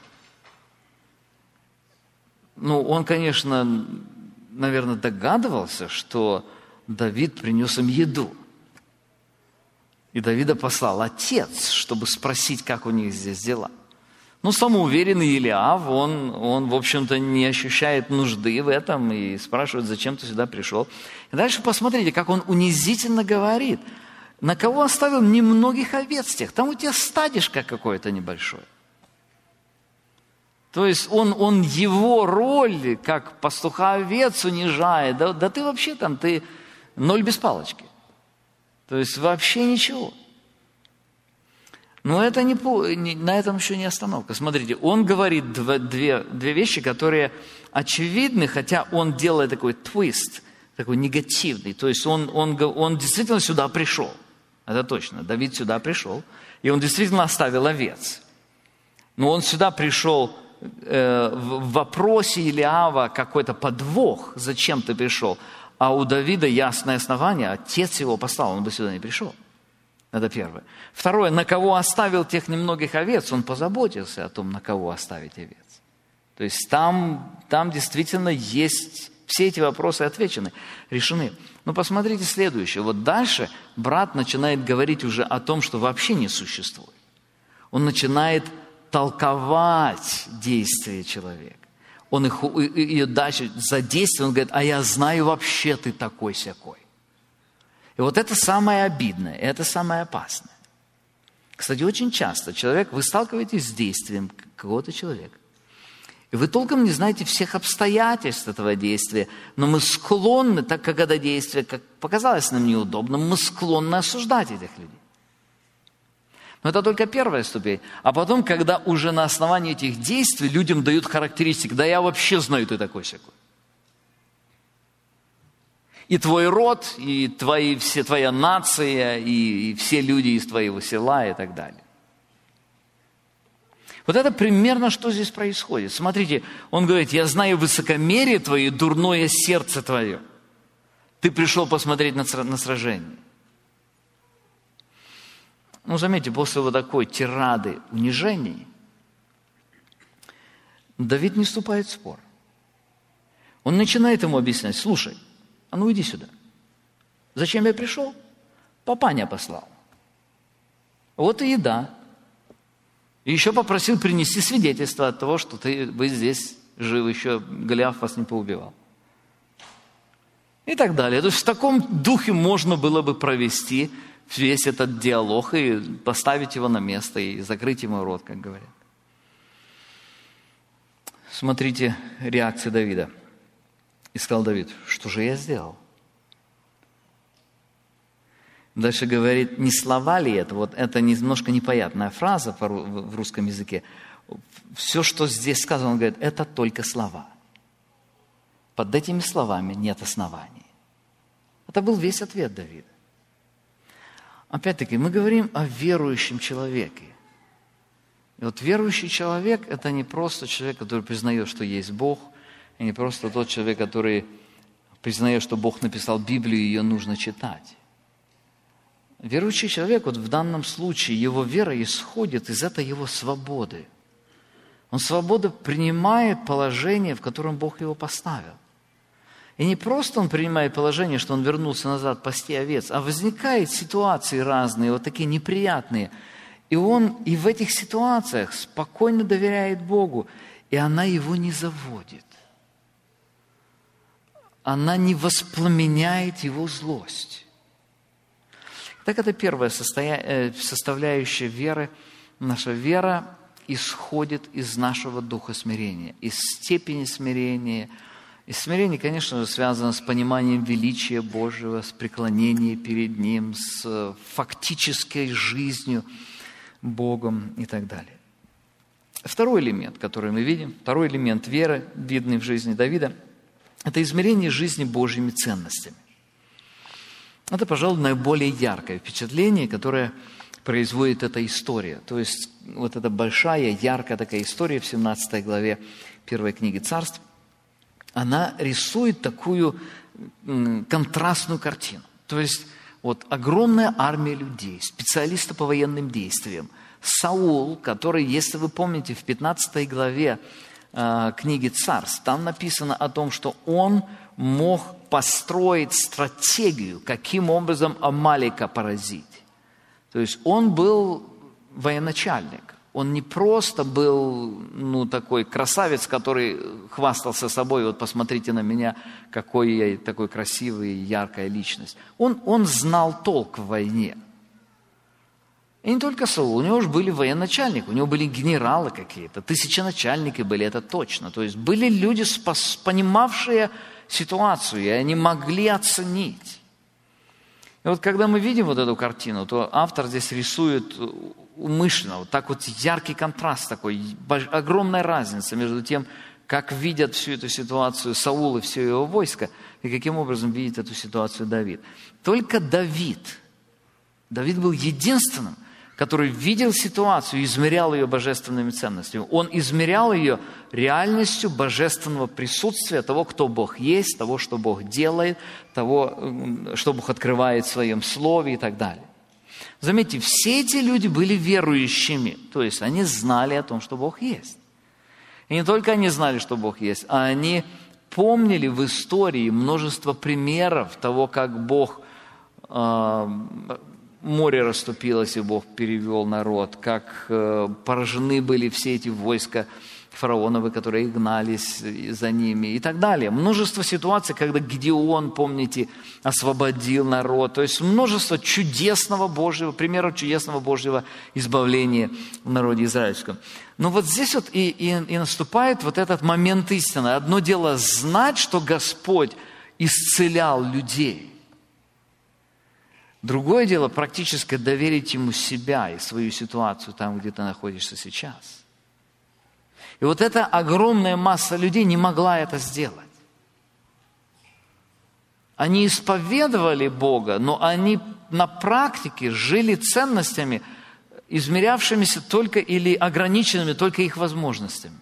Ну, он, конечно, наверное, догадывался, что Давид принес им еду. И Давида послал отец, чтобы спросить, как у них здесь дела. Ну, самоуверенный Елиав, он, он, в общем-то, не ощущает нужды в этом и спрашивает: зачем ты сюда пришел? И дальше посмотрите, как он унизительно говорит: на кого оставил немногих овец тех? Там у тебя стадишко какое-то небольшое. То есть он, он его роль, как пастуха овец, унижает. Да, да ты вообще там, ты ноль без палочки. То есть вообще ничего. Но это не, не, на этом еще не остановка. Смотрите, он говорит две, две, две вещи, которые очевидны, хотя он делает такой твист, такой негативный. То есть он, он, он действительно сюда пришел. Это точно. Давид сюда пришел. И он действительно оставил овец. Но он сюда пришел э, в вопросе Елиава какой-то подвох. Зачем ты пришел? А у Давида ясное основание. Отец его послал, он бы сюда не пришел. Это первое. Второе, на кого оставил тех немногих овец, он позаботился о том, на кого оставить овец. То есть там, там действительно есть, все эти вопросы отвечены, решены. Но посмотрите следующее. Вот дальше брат начинает говорить уже о том, что вообще не существует. Он начинает толковать действия человека. Он их, и дальше за действие, он говорит: а я знаю вообще ты такой-сякой. И вот это самое обидное, это самое опасное. Кстати, очень часто человек, вы сталкиваетесь с действием какого-то человека, И вы толком не знаете всех обстоятельств этого действия, но мы склонны, так как это действие как показалось нам неудобным, мы склонны осуждать этих людей. Но это только первая ступень. А потом, когда уже на основании этих действий людям дают характеристики, да я вообще знаю, ты такой-сякой. И твой род, и твои, все, твоя нация, и, и все люди из твоего села и так далее. Вот это примерно, что здесь происходит. Смотрите, он говорит, я знаю высокомерие твое, дурное сердце твое. Ты пришел посмотреть на, на сражение. Ну, заметьте, после вот такой тирады унижений Давид не вступает в спор. Он начинает ему объяснять, слушай, а ну иди сюда. Зачем я пришел? Папаня послал. Вот и еда. И еще попросил принести свидетельство от того, что ты, вы здесь живы, еще Голиаф вас не поубивал. И так далее. То есть в таком духе можно было бы провести весь этот диалог и поставить его на место, и закрыть ему рот, как говорят. Смотрите реакцию Давида. И сказал Давид, что же я сделал? Дальше говорит, не слова ли это? Вот это немножко непонятная фраза в русском языке. Все, что здесь сказано, он говорит, это только слова. Под этими словами нет оснований. Это был весь ответ Давида. Опять-таки, мы говорим о верующем человеке. И вот верующий человек – это не просто человек, который признает, что есть Бог, и не просто тот человек, который признает, что Бог написал Библию, и ее нужно читать. Верующий человек, вот в данном случае, его вера исходит из этой его свободы. Он свободу принимает положение, в котором Бог его поставил. И не просто он принимает положение, что он вернулся назад пасти овец, а возникают ситуации разные, вот такие неприятные. И он и в этих ситуациях спокойно доверяет Богу, и она его не заводит. Она не воспламеняет его злость. Так это первая составляющая веры. Наша вера исходит из нашего духа смирения, из степени смирения. И смирение, конечно же, связано с пониманием величия Божьего, с преклонением перед Ним, с фактической жизнью Богом и так далее. Второй элемент, который мы видим, второй элемент веры, видный в жизни Давида, это измерение жизни Божьими ценностями. Это, пожалуй, наиболее яркое впечатление, которое производит эта история. То есть вот эта большая, яркая такая история в семнадцатой главе первой книги Царств, она рисует такую контрастную картину. То есть вот огромная армия людей, специалисты по военным действиям. Саул, который, если вы помните, в пятнадцатой главе э, книги Царств, там написано о том, что он мог построить стратегию, каким образом Амалика поразить. То есть он был военачальник. Он не просто был, ну, такой красавец, который хвастался собой, вот посмотрите на меня, какой я такой красивый, яркая личность. Он, он знал толк в войне. И не только Саул, у него уже были военачальники, у него были генералы какие-то, тысяченачальники были, это точно. То есть были люди, спас, понимавшие ситуацию, и они могли оценить. И вот когда мы видим вот эту картину, то автор здесь рисует умышленно, вот так вот яркий контраст такой, огромная разница между тем, как видят всю эту ситуацию Саул и все его войско, и каким образом видит эту ситуацию Давид. Только Давид, Давид был единственным, который видел ситуацию и измерял ее божественными ценностями. Он измерял ее реальностью божественного присутствия, того, кто Бог есть, того, что Бог делает, того, что Бог открывает в Своем Слове и так далее. Заметьте, все эти люди были верующими, то есть они знали о том, что Бог есть. И не только они знали, что Бог есть, а они помнили в истории множество примеров того, как Бог... Э, море расступилось, и Бог перевел народ, как э, поражены были все эти войска фараоновы, которые гнались за ними и так далее. Множество ситуаций, когда Гедеон, помните, освободил народ. То есть множество чудесного Божьего, примеров чудесного Божьего избавления в народе израильском. Но вот здесь вот и, и, и наступает вот этот момент истины. Одно дело знать, что Господь исцелял людей. Другое дело практически доверить Ему себя и свою ситуацию там, где ты находишься сейчас. И вот эта огромная масса людей не могла это сделать. Они исповедовали Бога, но они на практике жили ценностями, измерявшимися только или ограниченными только их возможностями.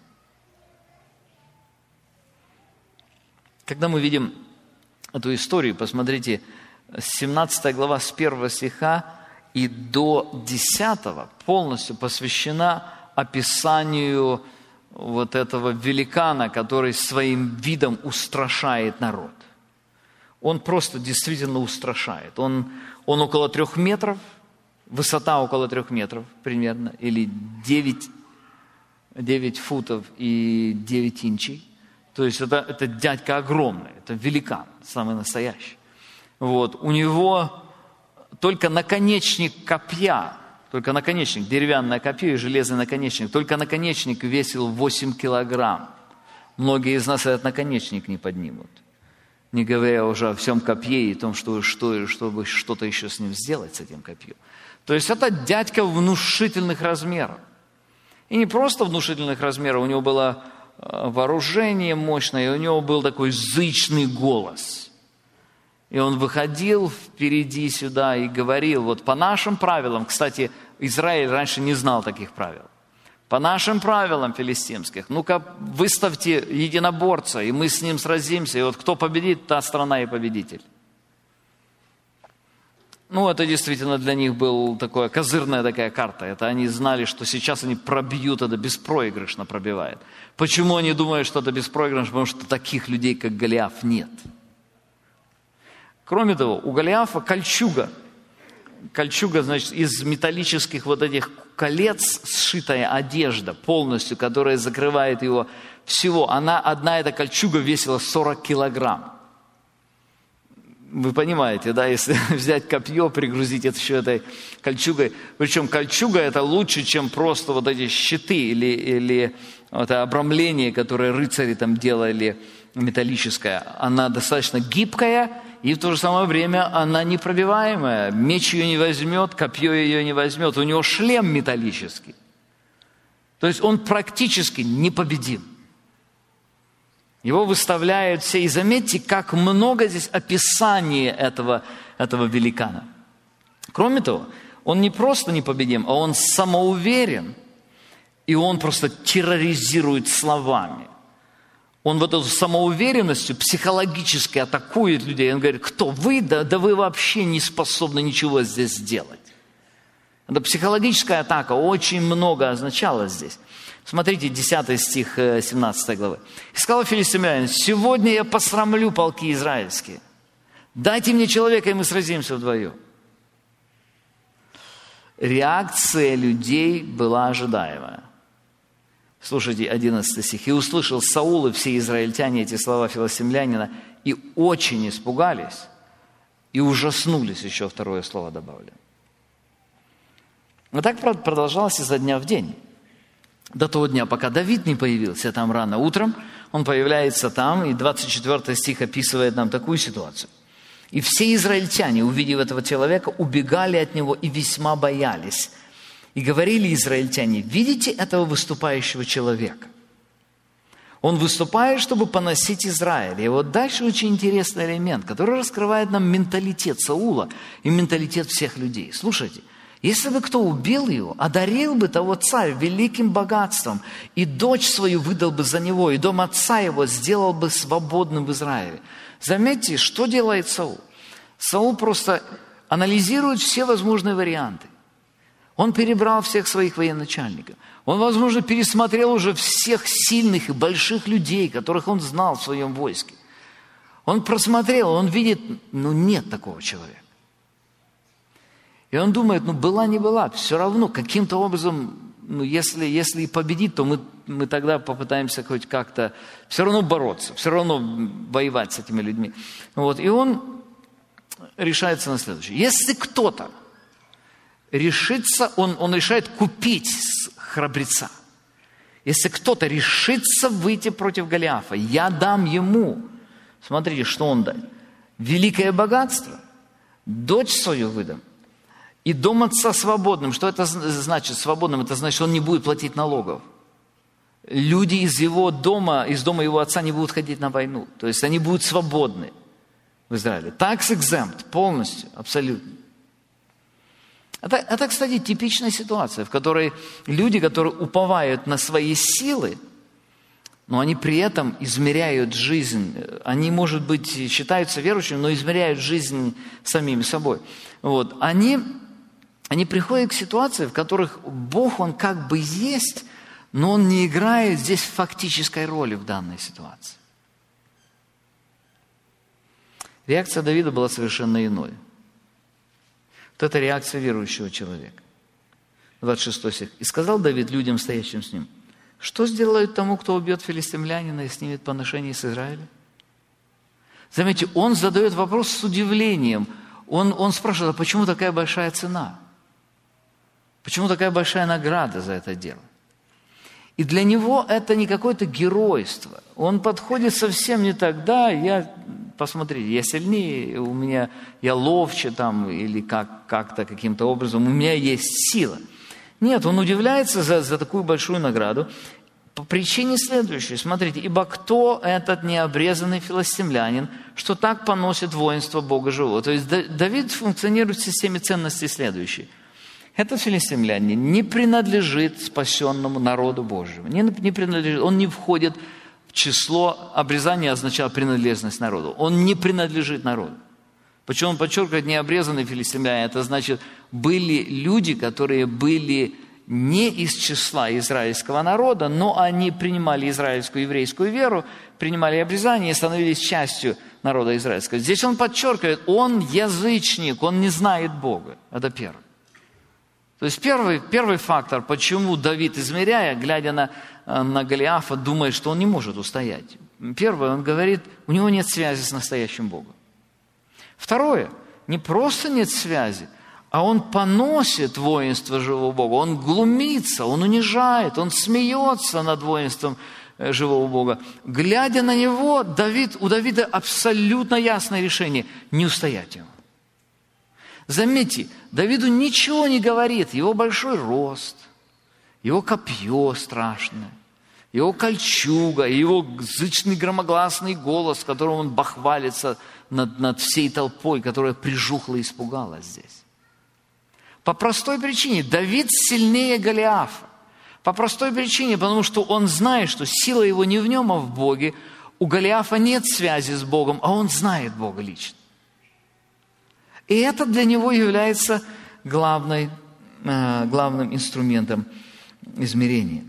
Когда мы видим эту историю, посмотрите, семнадцатая глава с первого стиха и до десятого полностью посвящена описанию вот этого великана, который своим видом устрашает народ. Он просто действительно устрашает. Он, он около трех метров, высота около трех метров примерно, или девять, девять футов и девять инчей. То есть это, это дядька огромный, это великан, самый настоящий. Вот. У него только наконечник копья, только наконечник, деревянное копье и железный наконечник, только наконечник весил восемь килограмм. Многие из нас этот наконечник не поднимут, не говоря уже о всем копье и том, что, что, чтобы что-то еще с ним сделать, с этим копьем. То есть это дядька внушительных размеров. И не просто внушительных размеров, у него было вооружение мощное, и у него был такой зычный голос. И он выходил впереди сюда и говорил, вот по нашим правилам, кстати, Израиль раньше не знал таких правил, по нашим правилам филистимских, ну-ка выставьте единоборца, и мы с ним сразимся, и вот кто победит, та страна и победитель. Ну, это действительно для них была такая козырная такая карта. Это они знали, что сейчас они пробьют, это беспроигрышно пробивает. Почему они думают, что это беспроигрышно? Потому что таких людей, как Голиаф, нет. Кроме того, у Голиафа кольчуга. Кольчуга, значит, из металлических вот этих колец сшитая одежда полностью, которая закрывает его всего. Она, одна эта кольчуга весила сорок килограмм. Вы понимаете, да, если взять копье, пригрузить это еще этой кольчугой. Причем кольчуга это лучше, чем просто вот эти щиты или, или вот это обрамление, которое рыцари там делали, металлическое. Она достаточно гибкая, и в то же самое время она непробиваемая. Меч ее не возьмет, копье ее не возьмет. У него шлем металлический. То есть он практически непобедим. Его выставляют все. И заметьте, как много здесь описания этого, этого великана. Кроме того, он не просто непобедим, а он самоуверен. И он просто терроризирует словами. Он вот эту самоуверенностью психологически атакует людей. Он говорит, кто вы? Да, да вы вообще не способны ничего здесь сделать. Это психологическая атака очень много означала здесь. Смотрите, десятый стих семнадцатой главы. «И сказал филистимлянин, сегодня я посрамлю полки израильские. Дайте мне человека, и мы сразимся вдвоем». Реакция людей была ожидаемая. Слушайте, одиннадцатый стих. «И услышал Саул и все израильтяне эти слова филистимлянина, и очень испугались, и ужаснулись», еще второе слово добавлю. Но так продолжалось изо дня в день. До того дня, пока Давид не появился там рано утром, он появляется там, и двадцать четвёртый стих описывает нам такую ситуацию. «И все израильтяне, увидев этого человека, убегали от него и весьма боялись. И говорили израильтяне, видите этого выступающего человека? Он выступает, чтобы поносить Израиль». И вот дальше очень интересный элемент, который раскрывает нам менталитет Саула и менталитет всех людей. Слушайте, если бы кто убил его, одарил бы того царь великим богатством, и дочь свою выдал бы за него, и дом отца его сделал бы свободным в Израиле. Заметьте, что делает Саул. Саул просто анализирует все возможные варианты. Он перебрал всех своих военачальников. Он, возможно, пересмотрел уже всех сильных и больших людей, которых он знал в своем войске. Он просмотрел, он видит, ну нет такого человека. И он думает, ну была не была, все равно каким-то образом ну, если, если и победит, то мы, мы тогда попытаемся хоть как-то все равно бороться, все равно воевать с этими людьми. Вот. И он решается на следующее. Если кто-то решится, он, он решает купить храбреца. Если кто-то решится выйти против Голиафа, я дам ему, смотрите, что он дает. Великое богатство, дочь свою выдам, и дом отца свободным. Что это значит свободным? Это значит, он не будет платить налогов. Люди из его дома, из дома его отца не будут ходить на войну. То есть они будут свободны в Израиле. Tax exempt полностью, абсолютно. Это, это, кстати, типичная ситуация, в которой люди, которые уповают на свои силы, но они при этом измеряют жизнь. Они, может быть, считаются верующими, но измеряют жизнь самими собой. Вот. Они, они приходят к ситуации, в которых Бог, Он как бы есть, но Он не играет здесь фактической роли в данной ситуации. Реакция Давида была совершенно иной. Вот это реакция верующего человека. двадцать шестой стих. «И сказал Давид людям, стоящим с ним, что сделают тому, кто убьет филистимлянина и снимет поношение с Израиля?» Заметьте, он задает вопрос с удивлением. Он, он спрашивает, а почему такая большая цена? Почему такая большая награда за это дело? И для него это не какое-то геройство. Он подходит совсем не так. Да, я, посмотрите, я сильнее, у меня, я ловче там, или как, как-то, каким-то образом, у меня есть сила. Нет, он удивляется за, за такую большую награду по причине следующей. Смотрите, ибо кто этот необрезанный филистимлянин, что так поносит воинство Бога живого? То есть Давид функционирует в системе ценностей следующей. Этот филистимлянин не принадлежит спасенному народу Божьему. Не, не принадлежит, он не входит в число, обрезание означало принадлежность народу. Он не принадлежит народу. Почему он подчеркивает необрезанный филистимлянин? Это значит, были люди, которые были не из числа израильского народа, но они принимали израильскую еврейскую веру, принимали обрезание и становились частью народа израильского. Здесь он подчеркивает, он язычник, он не знает Бога. Это первое. То есть первый, первый фактор, почему Давид, измеряя, глядя на, на Голиафа, думает, что он не может устоять. Первое, он говорит, у него нет связи с настоящим Богом. Второе, не просто нет связи, а он поносит воинство живого Бога, он глумится, он унижает, он смеется над воинством живого Бога. Глядя на него, Давид, у Давида абсолютно ясное решение – не устоять ему. Заметьте, Давиду ничего не говорит, его большой рост, его копье страшное, его кольчуга, его зычный громогласный голос, которым он бахвалится над, над всей толпой, которая прижухла и испугалась здесь. По простой причине, Давид сильнее Голиафа. По простой причине, потому что он знает, что сила его не в нем, а в Боге. У Голиафа нет связи с Богом, а он знает Бога лично. И это для него является главной, главным инструментом измерения.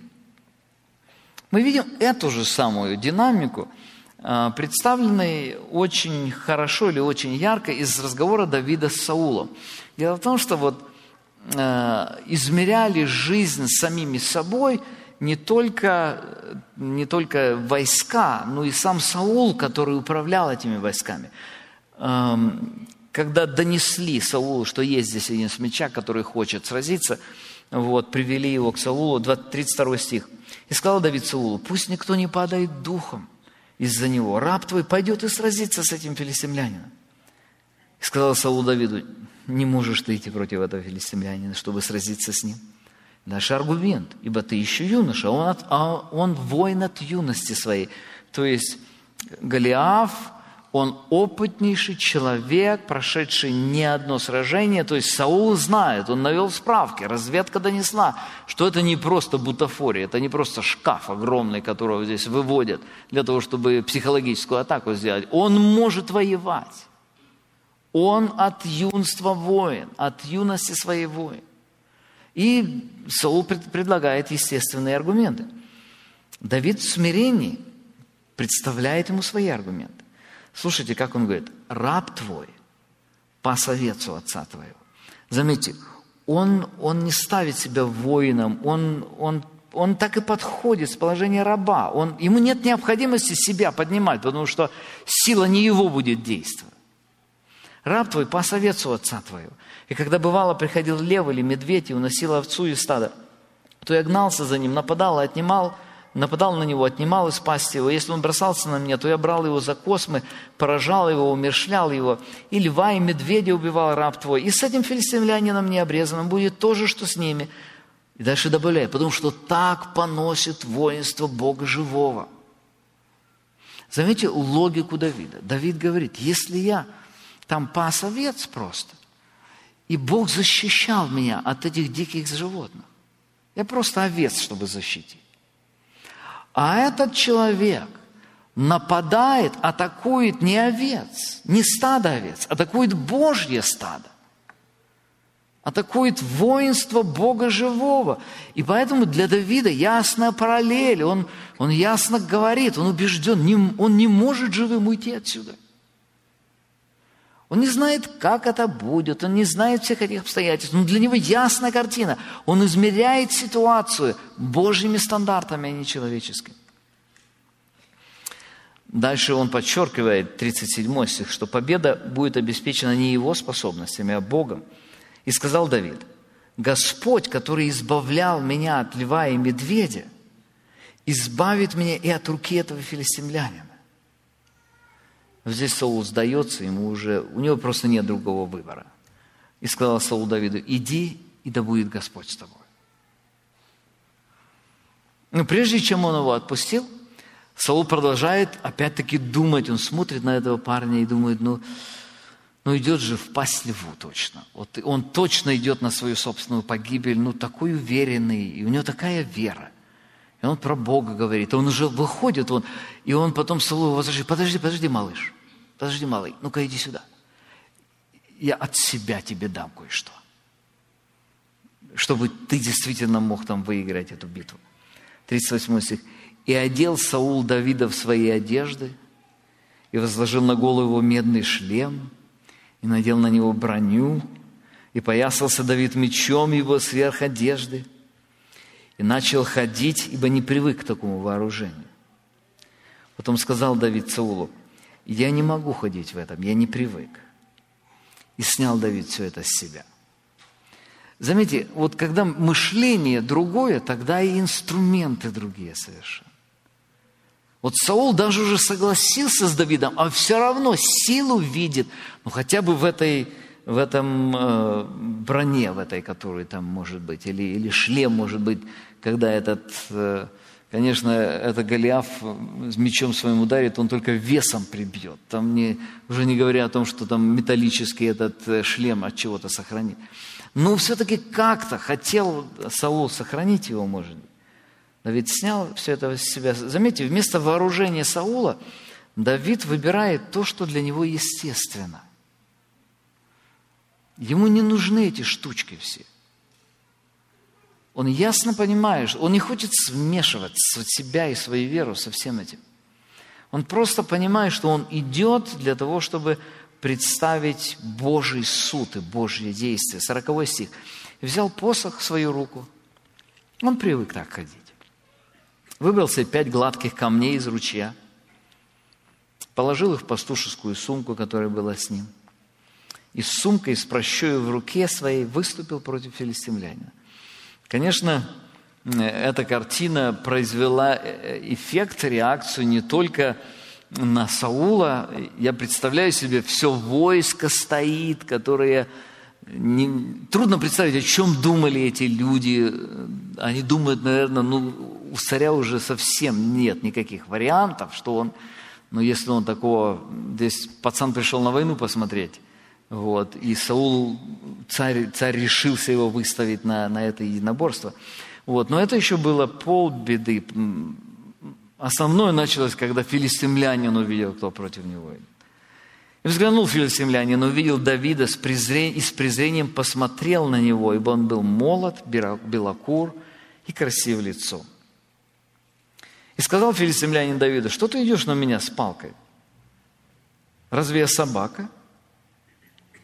Мы видим эту же самую динамику, представленной очень хорошо или очень ярко из разговора Давида с Саулом. Дело в том, что вот измеряли жизнь самими собой не только, не только войска, но и сам Саул, который управлял этими войсками. Когда донесли Саулу, что есть здесь один с меча, который хочет сразиться, вот, привели его к Саулу, тридцать второй стих. «И сказал Давид Саулу, пусть никто не падает духом из-за него. Раб твой пойдет и сразится с этим филистимлянином». И сказал Саул Давиду, не можешь ты идти против этого филистимлянина, чтобы сразиться с ним. Наш аргумент, ибо ты еще юноша, он, от, а он воин от юности своей. То есть Голиаф, он опытнейший человек, прошедший не одно сражение. То есть Саул знает, он навел справки, разведка донесла, что это не просто бутафория, это не просто шкаф огромный, которого здесь выводят для того, чтобы психологическую атаку сделать. Он может воевать. Он от юнства воин, от юности своей воин. И Саул предлагает естественные аргументы. Давид в смирении представляет ему свои аргументы. Слушайте, как он говорит, раб твой по совету отца твоего. Заметьте, он, он не ставит себя воином, он, он, он так и подходит с положения раба. Он, ему нет необходимости себя поднимать, потому что сила не его будет действовать. Раб твой пас овец у отца твоего. И когда бывало приходил лев или медведь и уносил овцу из стада, то я гнался за ним, нападал и отнимал, нападал на него, отнимал из пасти его. Если он бросался на меня, то я брал его за космы, поражал его, умерщвлял его. И льва, и медведя убивал раб твой. И с этим филистимлянином необрезанным будет то же, что с ними. И дальше добавляю, потому что так поносит воинство Бога живого. Заметьте логику Давида. Давид говорит, если я там пас овец просто, и Бог защищал меня от этих диких животных, я просто овец, чтобы защитить. А этот человек нападает, атакует не овец, не стадо овец, атакует Божье стадо. Атакует воинство Бога живого. И поэтому для Давида ясная параллель. Он, он ясно говорит, он убежден, не, он не может живым уйти отсюда. Он не знает, как это будет, он не знает всех этих обстоятельств, но для него ясная картина. Он измеряет ситуацию Божьими стандартами, а не человеческими. Дальше он подчеркивает, тридцать седьмой стих, что победа будет обеспечена не его способностями, а Богом. И сказал Давид, Господь, который избавлял меня от льва и медведя, избавит меня и от руки этого филистимлянина. Здесь Саул сдается, ему уже, у него просто нет другого выбора. И сказал Саул Давиду, иди, и да будет Господь с тобой. Но прежде чем он его отпустил, Саул продолжает опять-таки думать. Он смотрит на этого парня и думает, ну, ну идет же в пасть льву точно. Вот он точно идет на свою собственную погибель, ну такой уверенный, и у него такая вера. И он про Бога говорит. Он уже выходит, он, и он потом Саулу возвращает. Подожди, подожди, малыш. Подожди, малый, ну-ка иди сюда. Я от себя тебе дам кое-что. Чтобы ты действительно мог там выиграть эту битву. тридцать восьмой стих. «И одел Саул Давида в свои одежды, и возложил на голову его медный шлем, и надел на него броню, и поясался Давид мечом его сверх одежды, и начал ходить, ибо не привык к такому вооружению. Потом сказал Давид Саулу, я не могу ходить в этом, я не привык. И снял Давид все это с себя». Заметьте, вот когда мышление другое, тогда и инструменты другие совершенно. Вот Саул даже уже согласился с Давидом, а все равно силу видит, ну хотя бы в этой, в этом э, броне, в этой, которая там может быть, или, или шлем может быть, когда этот... Э, Конечно, это Голиаф с мечом своим ударит, он только весом прибьет. Там не, уже не говоря о том, что там металлический этот шлем от чего-то сохранит. Но все-таки как-то хотел Саул сохранить его, может быть. Давид снял все это с себя. Заметьте, вместо вооружения Саула Давид выбирает то, что для него естественно. Ему не нужны эти штучки все. Он ясно понимает, он не хочет смешивать себя и свою веру со всем этим. Он просто понимает, что он идет для того, чтобы представить Божий суд и Божье действие. Сороковой стих. Взял посох в свою руку. Он привык так ходить. Выбрал себе пять гладких камней из ручья. Положил их в пастушескую сумку, которая была с ним. И с сумкой, с прощою в руке своей выступил против филистимлянина. Конечно, эта картина произвела эффект, реакцию не только на Саула. Я представляю себе, все войско стоит, которое... Не... Трудно представить, о чем думали эти люди. Они думают, наверное, ну, у царя уже совсем нет никаких вариантов, что он... Ну, если он такого... Здесь пацан пришел на войну посмотреть. Вот, и Саул, царь, царь решился его выставить на, на это единоборство. Вот, но это еще было полбеды. Основное началось, когда филистимлянин увидел, кто против него идет. И взглянул филистимлянин, увидел Давида с презрением, и с презрением посмотрел на него, ибо он был молод, белокур и красив лицом. И сказал филистимлянин Давиду, что ты идешь на меня с палкой? Разве я собака?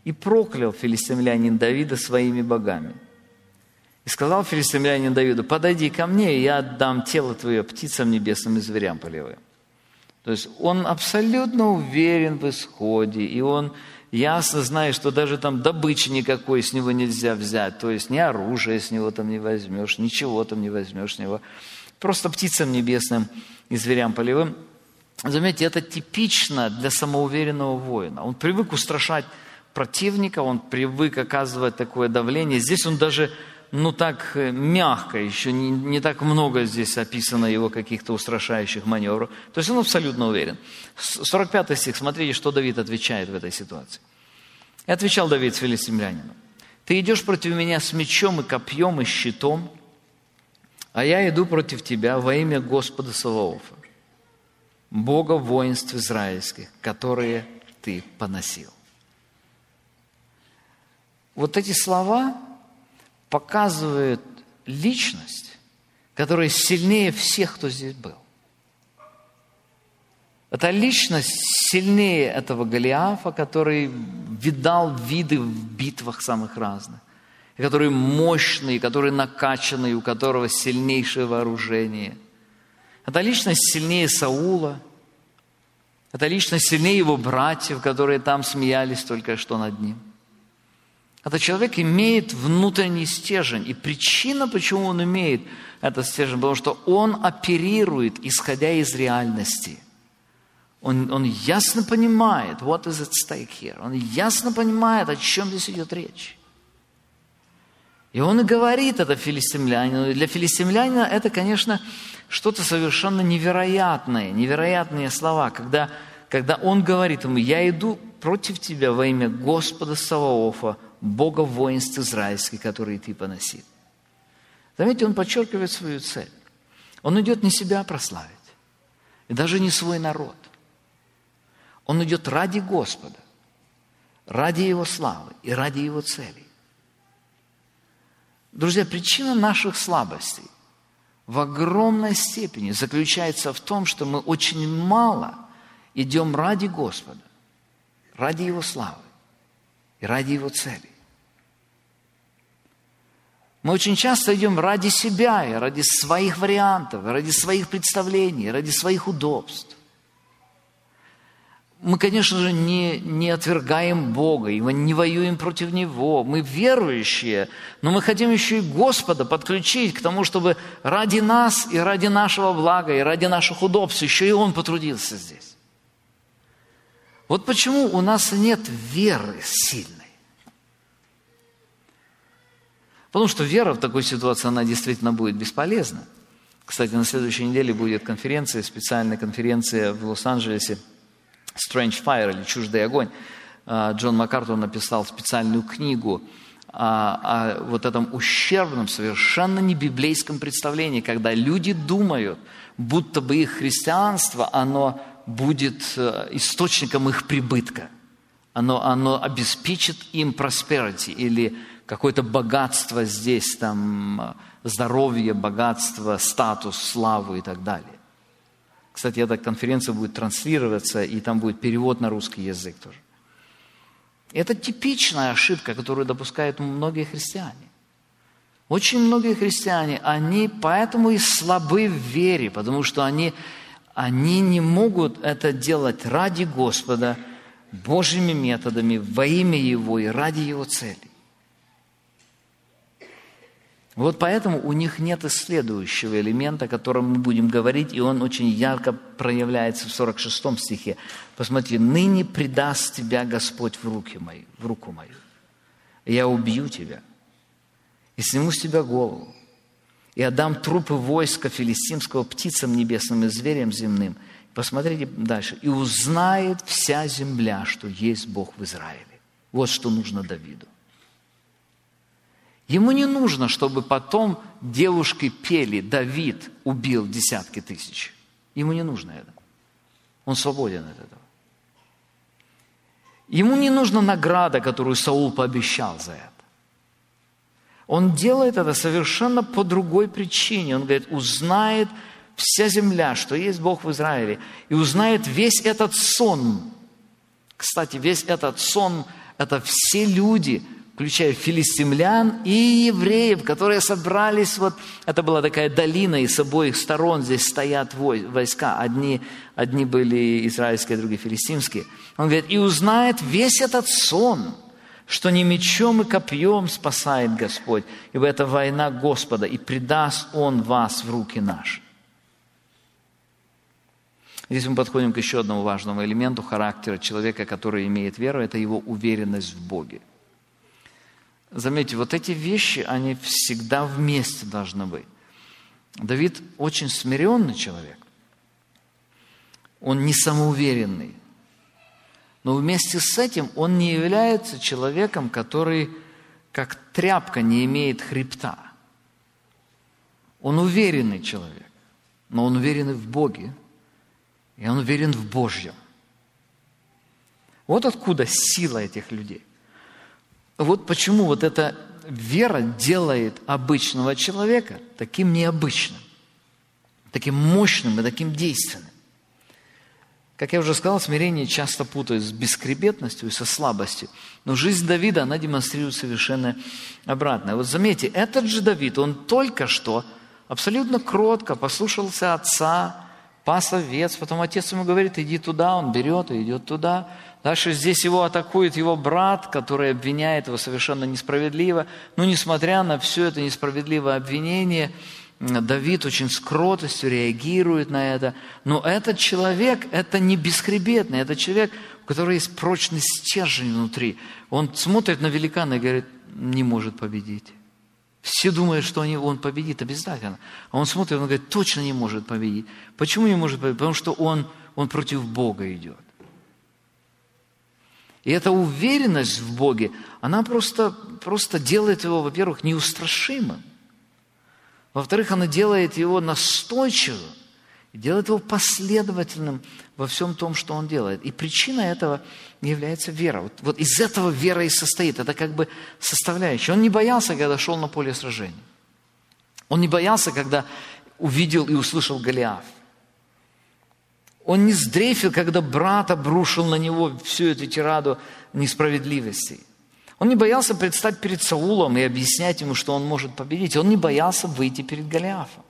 И проклял филистимлянин Давида своими богами. И сказал филистимлянин Давиду: подойди ко мне, и я отдам тело твое птицам небесным и зверям полевым. То есть он абсолютно уверен в исходе, и он ясно знает, что даже там добычи никакой с него нельзя взять, то есть ни оружия с него там не возьмешь, ничего там не возьмешь с него. Просто птицам небесным и зверям полевым. Заметьте, это типично для самоуверенного воина. Он привык устрашать противника, он привык оказывать такое давление. Здесь он даже, ну так мягко, еще не, не так много здесь описано его каких-то устрашающих маневров. То есть он абсолютно уверен. сорок пятый стих, смотрите, что Давид отвечает в этой ситуации. И отвечал Давид филистимлянину: ты идешь против меня с мечом и копьем и щитом, а я иду против тебя во имя Господа Саваофа, Бога воинств израильских, которые ты поносил. Вот эти слова показывают личность, которая сильнее всех, кто здесь был. Эта личность сильнее этого Голиафа, который видал виды в битвах самых разных, и который мощный, который накачанный, у которого сильнейшее вооружение. Эта личность сильнее Саула, эта личность сильнее его братьев, которые там смеялись только что над ним. Этот человек имеет внутренний стержень. И причина, почему он имеет этот стержень, потому что он оперирует, исходя из реальности. Он, он ясно понимает, what is at stake here. Он ясно понимает, о чем здесь идет речь. И он и говорит это филистимлянину. И для филистимлянина это, конечно, что-то совершенно невероятное, невероятные слова, когда, когда он говорит ему: я иду против тебя во имя Господа Саваофа, Бога воинств израильских, которые ты поносил. Заметьте, он подчеркивает свою цель. Он идет не себя прославить, и даже не свой народ. Он идет ради Господа, ради Его славы и ради Его целей. Друзья, причина наших слабостей в огромной степени заключается в том, что мы очень мало идем ради Господа, ради Его славы и ради Его целей. Мы очень часто идем ради себя, и ради своих вариантов, и ради своих представлений, и ради своих удобств. Мы, конечно же, не, не отвергаем Бога, и мы не воюем против Него. Мы верующие, но мы хотим еще и Господа подключить к тому, чтобы ради нас и ради нашего блага, и ради наших удобств еще и Он потрудился здесь. Вот почему у нас нет веры сильной. Потому что вера в такой ситуации, она действительно будет бесполезна. Кстати, на следующей неделе будет конференция, специальная конференция в Лос-Анджелесе «Strange Fire» или «Чуждый огонь». Джон МакАртур написал специальную книгу о, о вот этом ущербном, совершенно не библейском представлении, когда люди думают, будто бы их христианство, оно будет источником их прибытка. Оно, оно обеспечит им prosperity или какое-то богатство здесь, там, здоровье, богатство, статус, славу и так далее. Кстати, эта конференция будет транслироваться, и там будет перевод на русский язык тоже. Это типичная ошибка, которую допускают многие христиане. Очень многие христиане, они поэтому и слабы в вере, потому что они, они не могут это делать ради Господа, Божьими методами, во имя Его и ради Его целей. Вот поэтому у них нет и следующего элемента, о котором мы будем говорить, и он очень ярко проявляется в сорок шестом стихе. Посмотри: «Ныне предаст тебя Господь в, руки мои, в руку мою, и я убью тебя, и сниму с тебя голову, и отдам трупы войска филистимского птицам небесным и зверям земным». Посмотрите дальше. «И узнает вся земля, что есть Бог в Израиле». Вот что нужно Давиду. Ему не нужно, чтобы потом девушки пели: «Давид убил десятки тысяч». Ему не нужно это. Он свободен от этого. Ему не нужна награда, которую Саул пообещал за это. Он делает это совершенно по другой причине. Он говорит: узнает вся земля, что есть Бог в Израиле, и узнает весь этот сон. Кстати, весь этот сон Это все люди, включая филистимлян и евреев, которые собрались, вот, это была такая долина, и с обоих сторон здесь стоят войска. Одни, одни были израильские, другие филистимские. Он говорит, и узнает весь этот сон, что не мечом и копьем спасает Господь, ибо это война Господа, и предаст Он вас в руки наши. Здесь мы подходим к еще одному важному элементу характера человека, который имеет веру, это его уверенность в Боге. Заметьте, вот эти вещи, они всегда вместе должны быть. Давид очень смиренный человек. Он не самоуверенный. Но вместе с этим он не является человеком, который, как тряпка, не имеет хребта. Он уверенный человек, но он уверенный в Боге, и он уверен в Божьем. Вот откуда сила этих людей. Вот почему вот эта вера делает обычного человека таким необычным, таким мощным и таким действенным. Как я уже сказал, смирение часто путают с бесхребетностью и со слабостью. Но жизнь Давида, она демонстрирует совершенно обратное. Вот заметьте, этот же Давид, он только что абсолютно кротко послушался отца, пас овец, потом отец ему говорит, иди туда, он берет и идет туда. Дальше здесь его атакует его брат, который обвиняет его совершенно несправедливо. Но несмотря на все это несправедливое обвинение, Давид очень с кротостью реагирует на это. Но этот человек, это не бесхребетный, это человек, у которого есть прочный стержень внутри. Он смотрит на великана и говорит, не может победить. Все думают, что они, он победит обязательно. А он смотрит, он говорит, точно не может победить. Почему не может победить? Потому что он, он против Бога идет. И эта уверенность в Боге, она просто, просто делает его, во-первых, неустрашимым. Во-вторых, она делает его настойчивым, и делает его последовательным во всем том, что он делает. И причина этого является вера. Вот, вот из этого вера и состоит. Это как бы составляющая. Он не боялся, когда шел на поле сражения. Он не боялся, когда увидел и услышал Голиаф. Он не сдрейфил, когда брат обрушил на него всю эту тираду несправедливостей. Он не боялся предстать перед Саулом и объяснять ему, что он может победить. Он не боялся выйти перед Голиафом.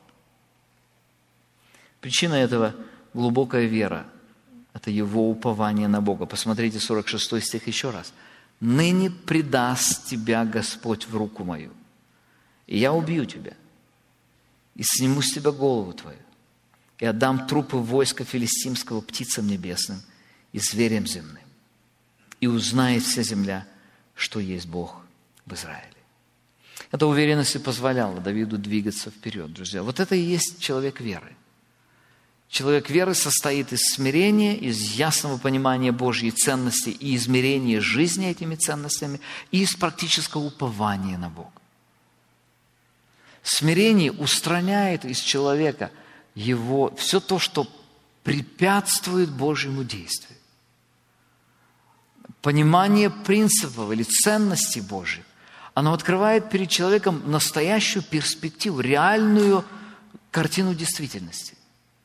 Причина этого – глубокая вера. Это его упование на Бога. Посмотрите сорок шестой стих еще раз. «Ныне предаст тебя Господь в руку мою, и я убью тебя, и сниму с тебя голову твою, и отдам трупы войска филистимского птицам небесным и зверям земным, и узнает вся земля, что есть Бог в Израиле». Эта уверенность и позволяла Давиду двигаться вперед, друзья. Вот это и есть человек веры. Человек веры состоит из смирения, из ясного понимания Божьей ценности и измерения жизни этими ценностями, и из практического упования на Бога. Смирение устраняет из человека его, все то, что препятствует Божьему действию. Понимание принципов или ценностей Божьих, оно открывает перед человеком настоящую перспективу, реальную картину действительности.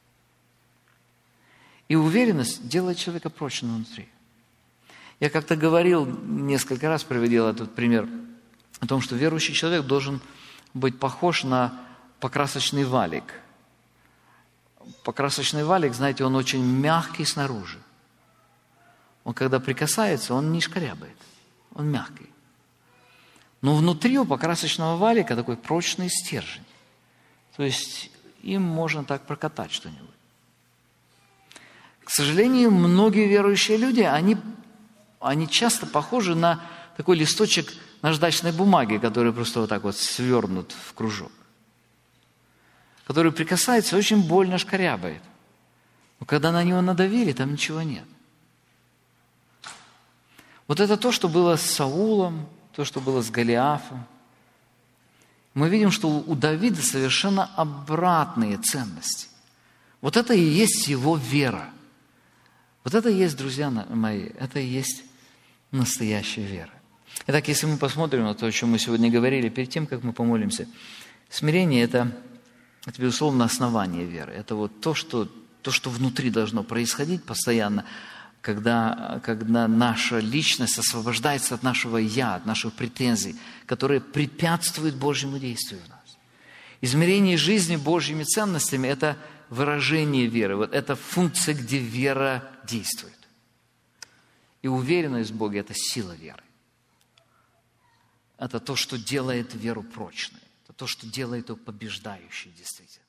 И уверенность делает человека прочным внутри. Я как-то говорил, несколько раз приводил этот пример, о том, что верующий человек должен быть похож на покрасочный валик. Покрасочный валик, знаете, он очень мягкий снаружи. Он, когда прикасается, он не шкарябает, он мягкий. Но внутри у покрасочного валика такой прочный стержень. То есть им можно так прокатать что-нибудь. К сожалению, многие верующие люди, они, они часто похожи на такой листочек наждачной бумаги, который просто вот так вот свернут в кружок. Который прикасается, очень больно шкарябает. Но когда на него надавили, там ничего нет. Вот это то, что было с Саулом, то, что было с Голиафом. Мы видим, что у Давида совершенно обратные ценности. Вот это и есть его вера. Вот это и есть, друзья мои, это и есть настоящая вера. Итак, если мы посмотрим на то, о чем мы сегодня говорили, перед тем, как мы помолимся, смирение – это, это, безусловно, основание веры. Это вот то что, то, что внутри должно происходить постоянно. когда, когда наша личность освобождается от нашего «я», от наших претензий, которые препятствуют Божьему действию в нас. Измерение жизни Божьими ценностями – это выражение веры, вот это функция, где вера действует. И уверенность в Боге – это сила веры. Это то, что делает веру прочной, это то, что делает ее побеждающей действительно.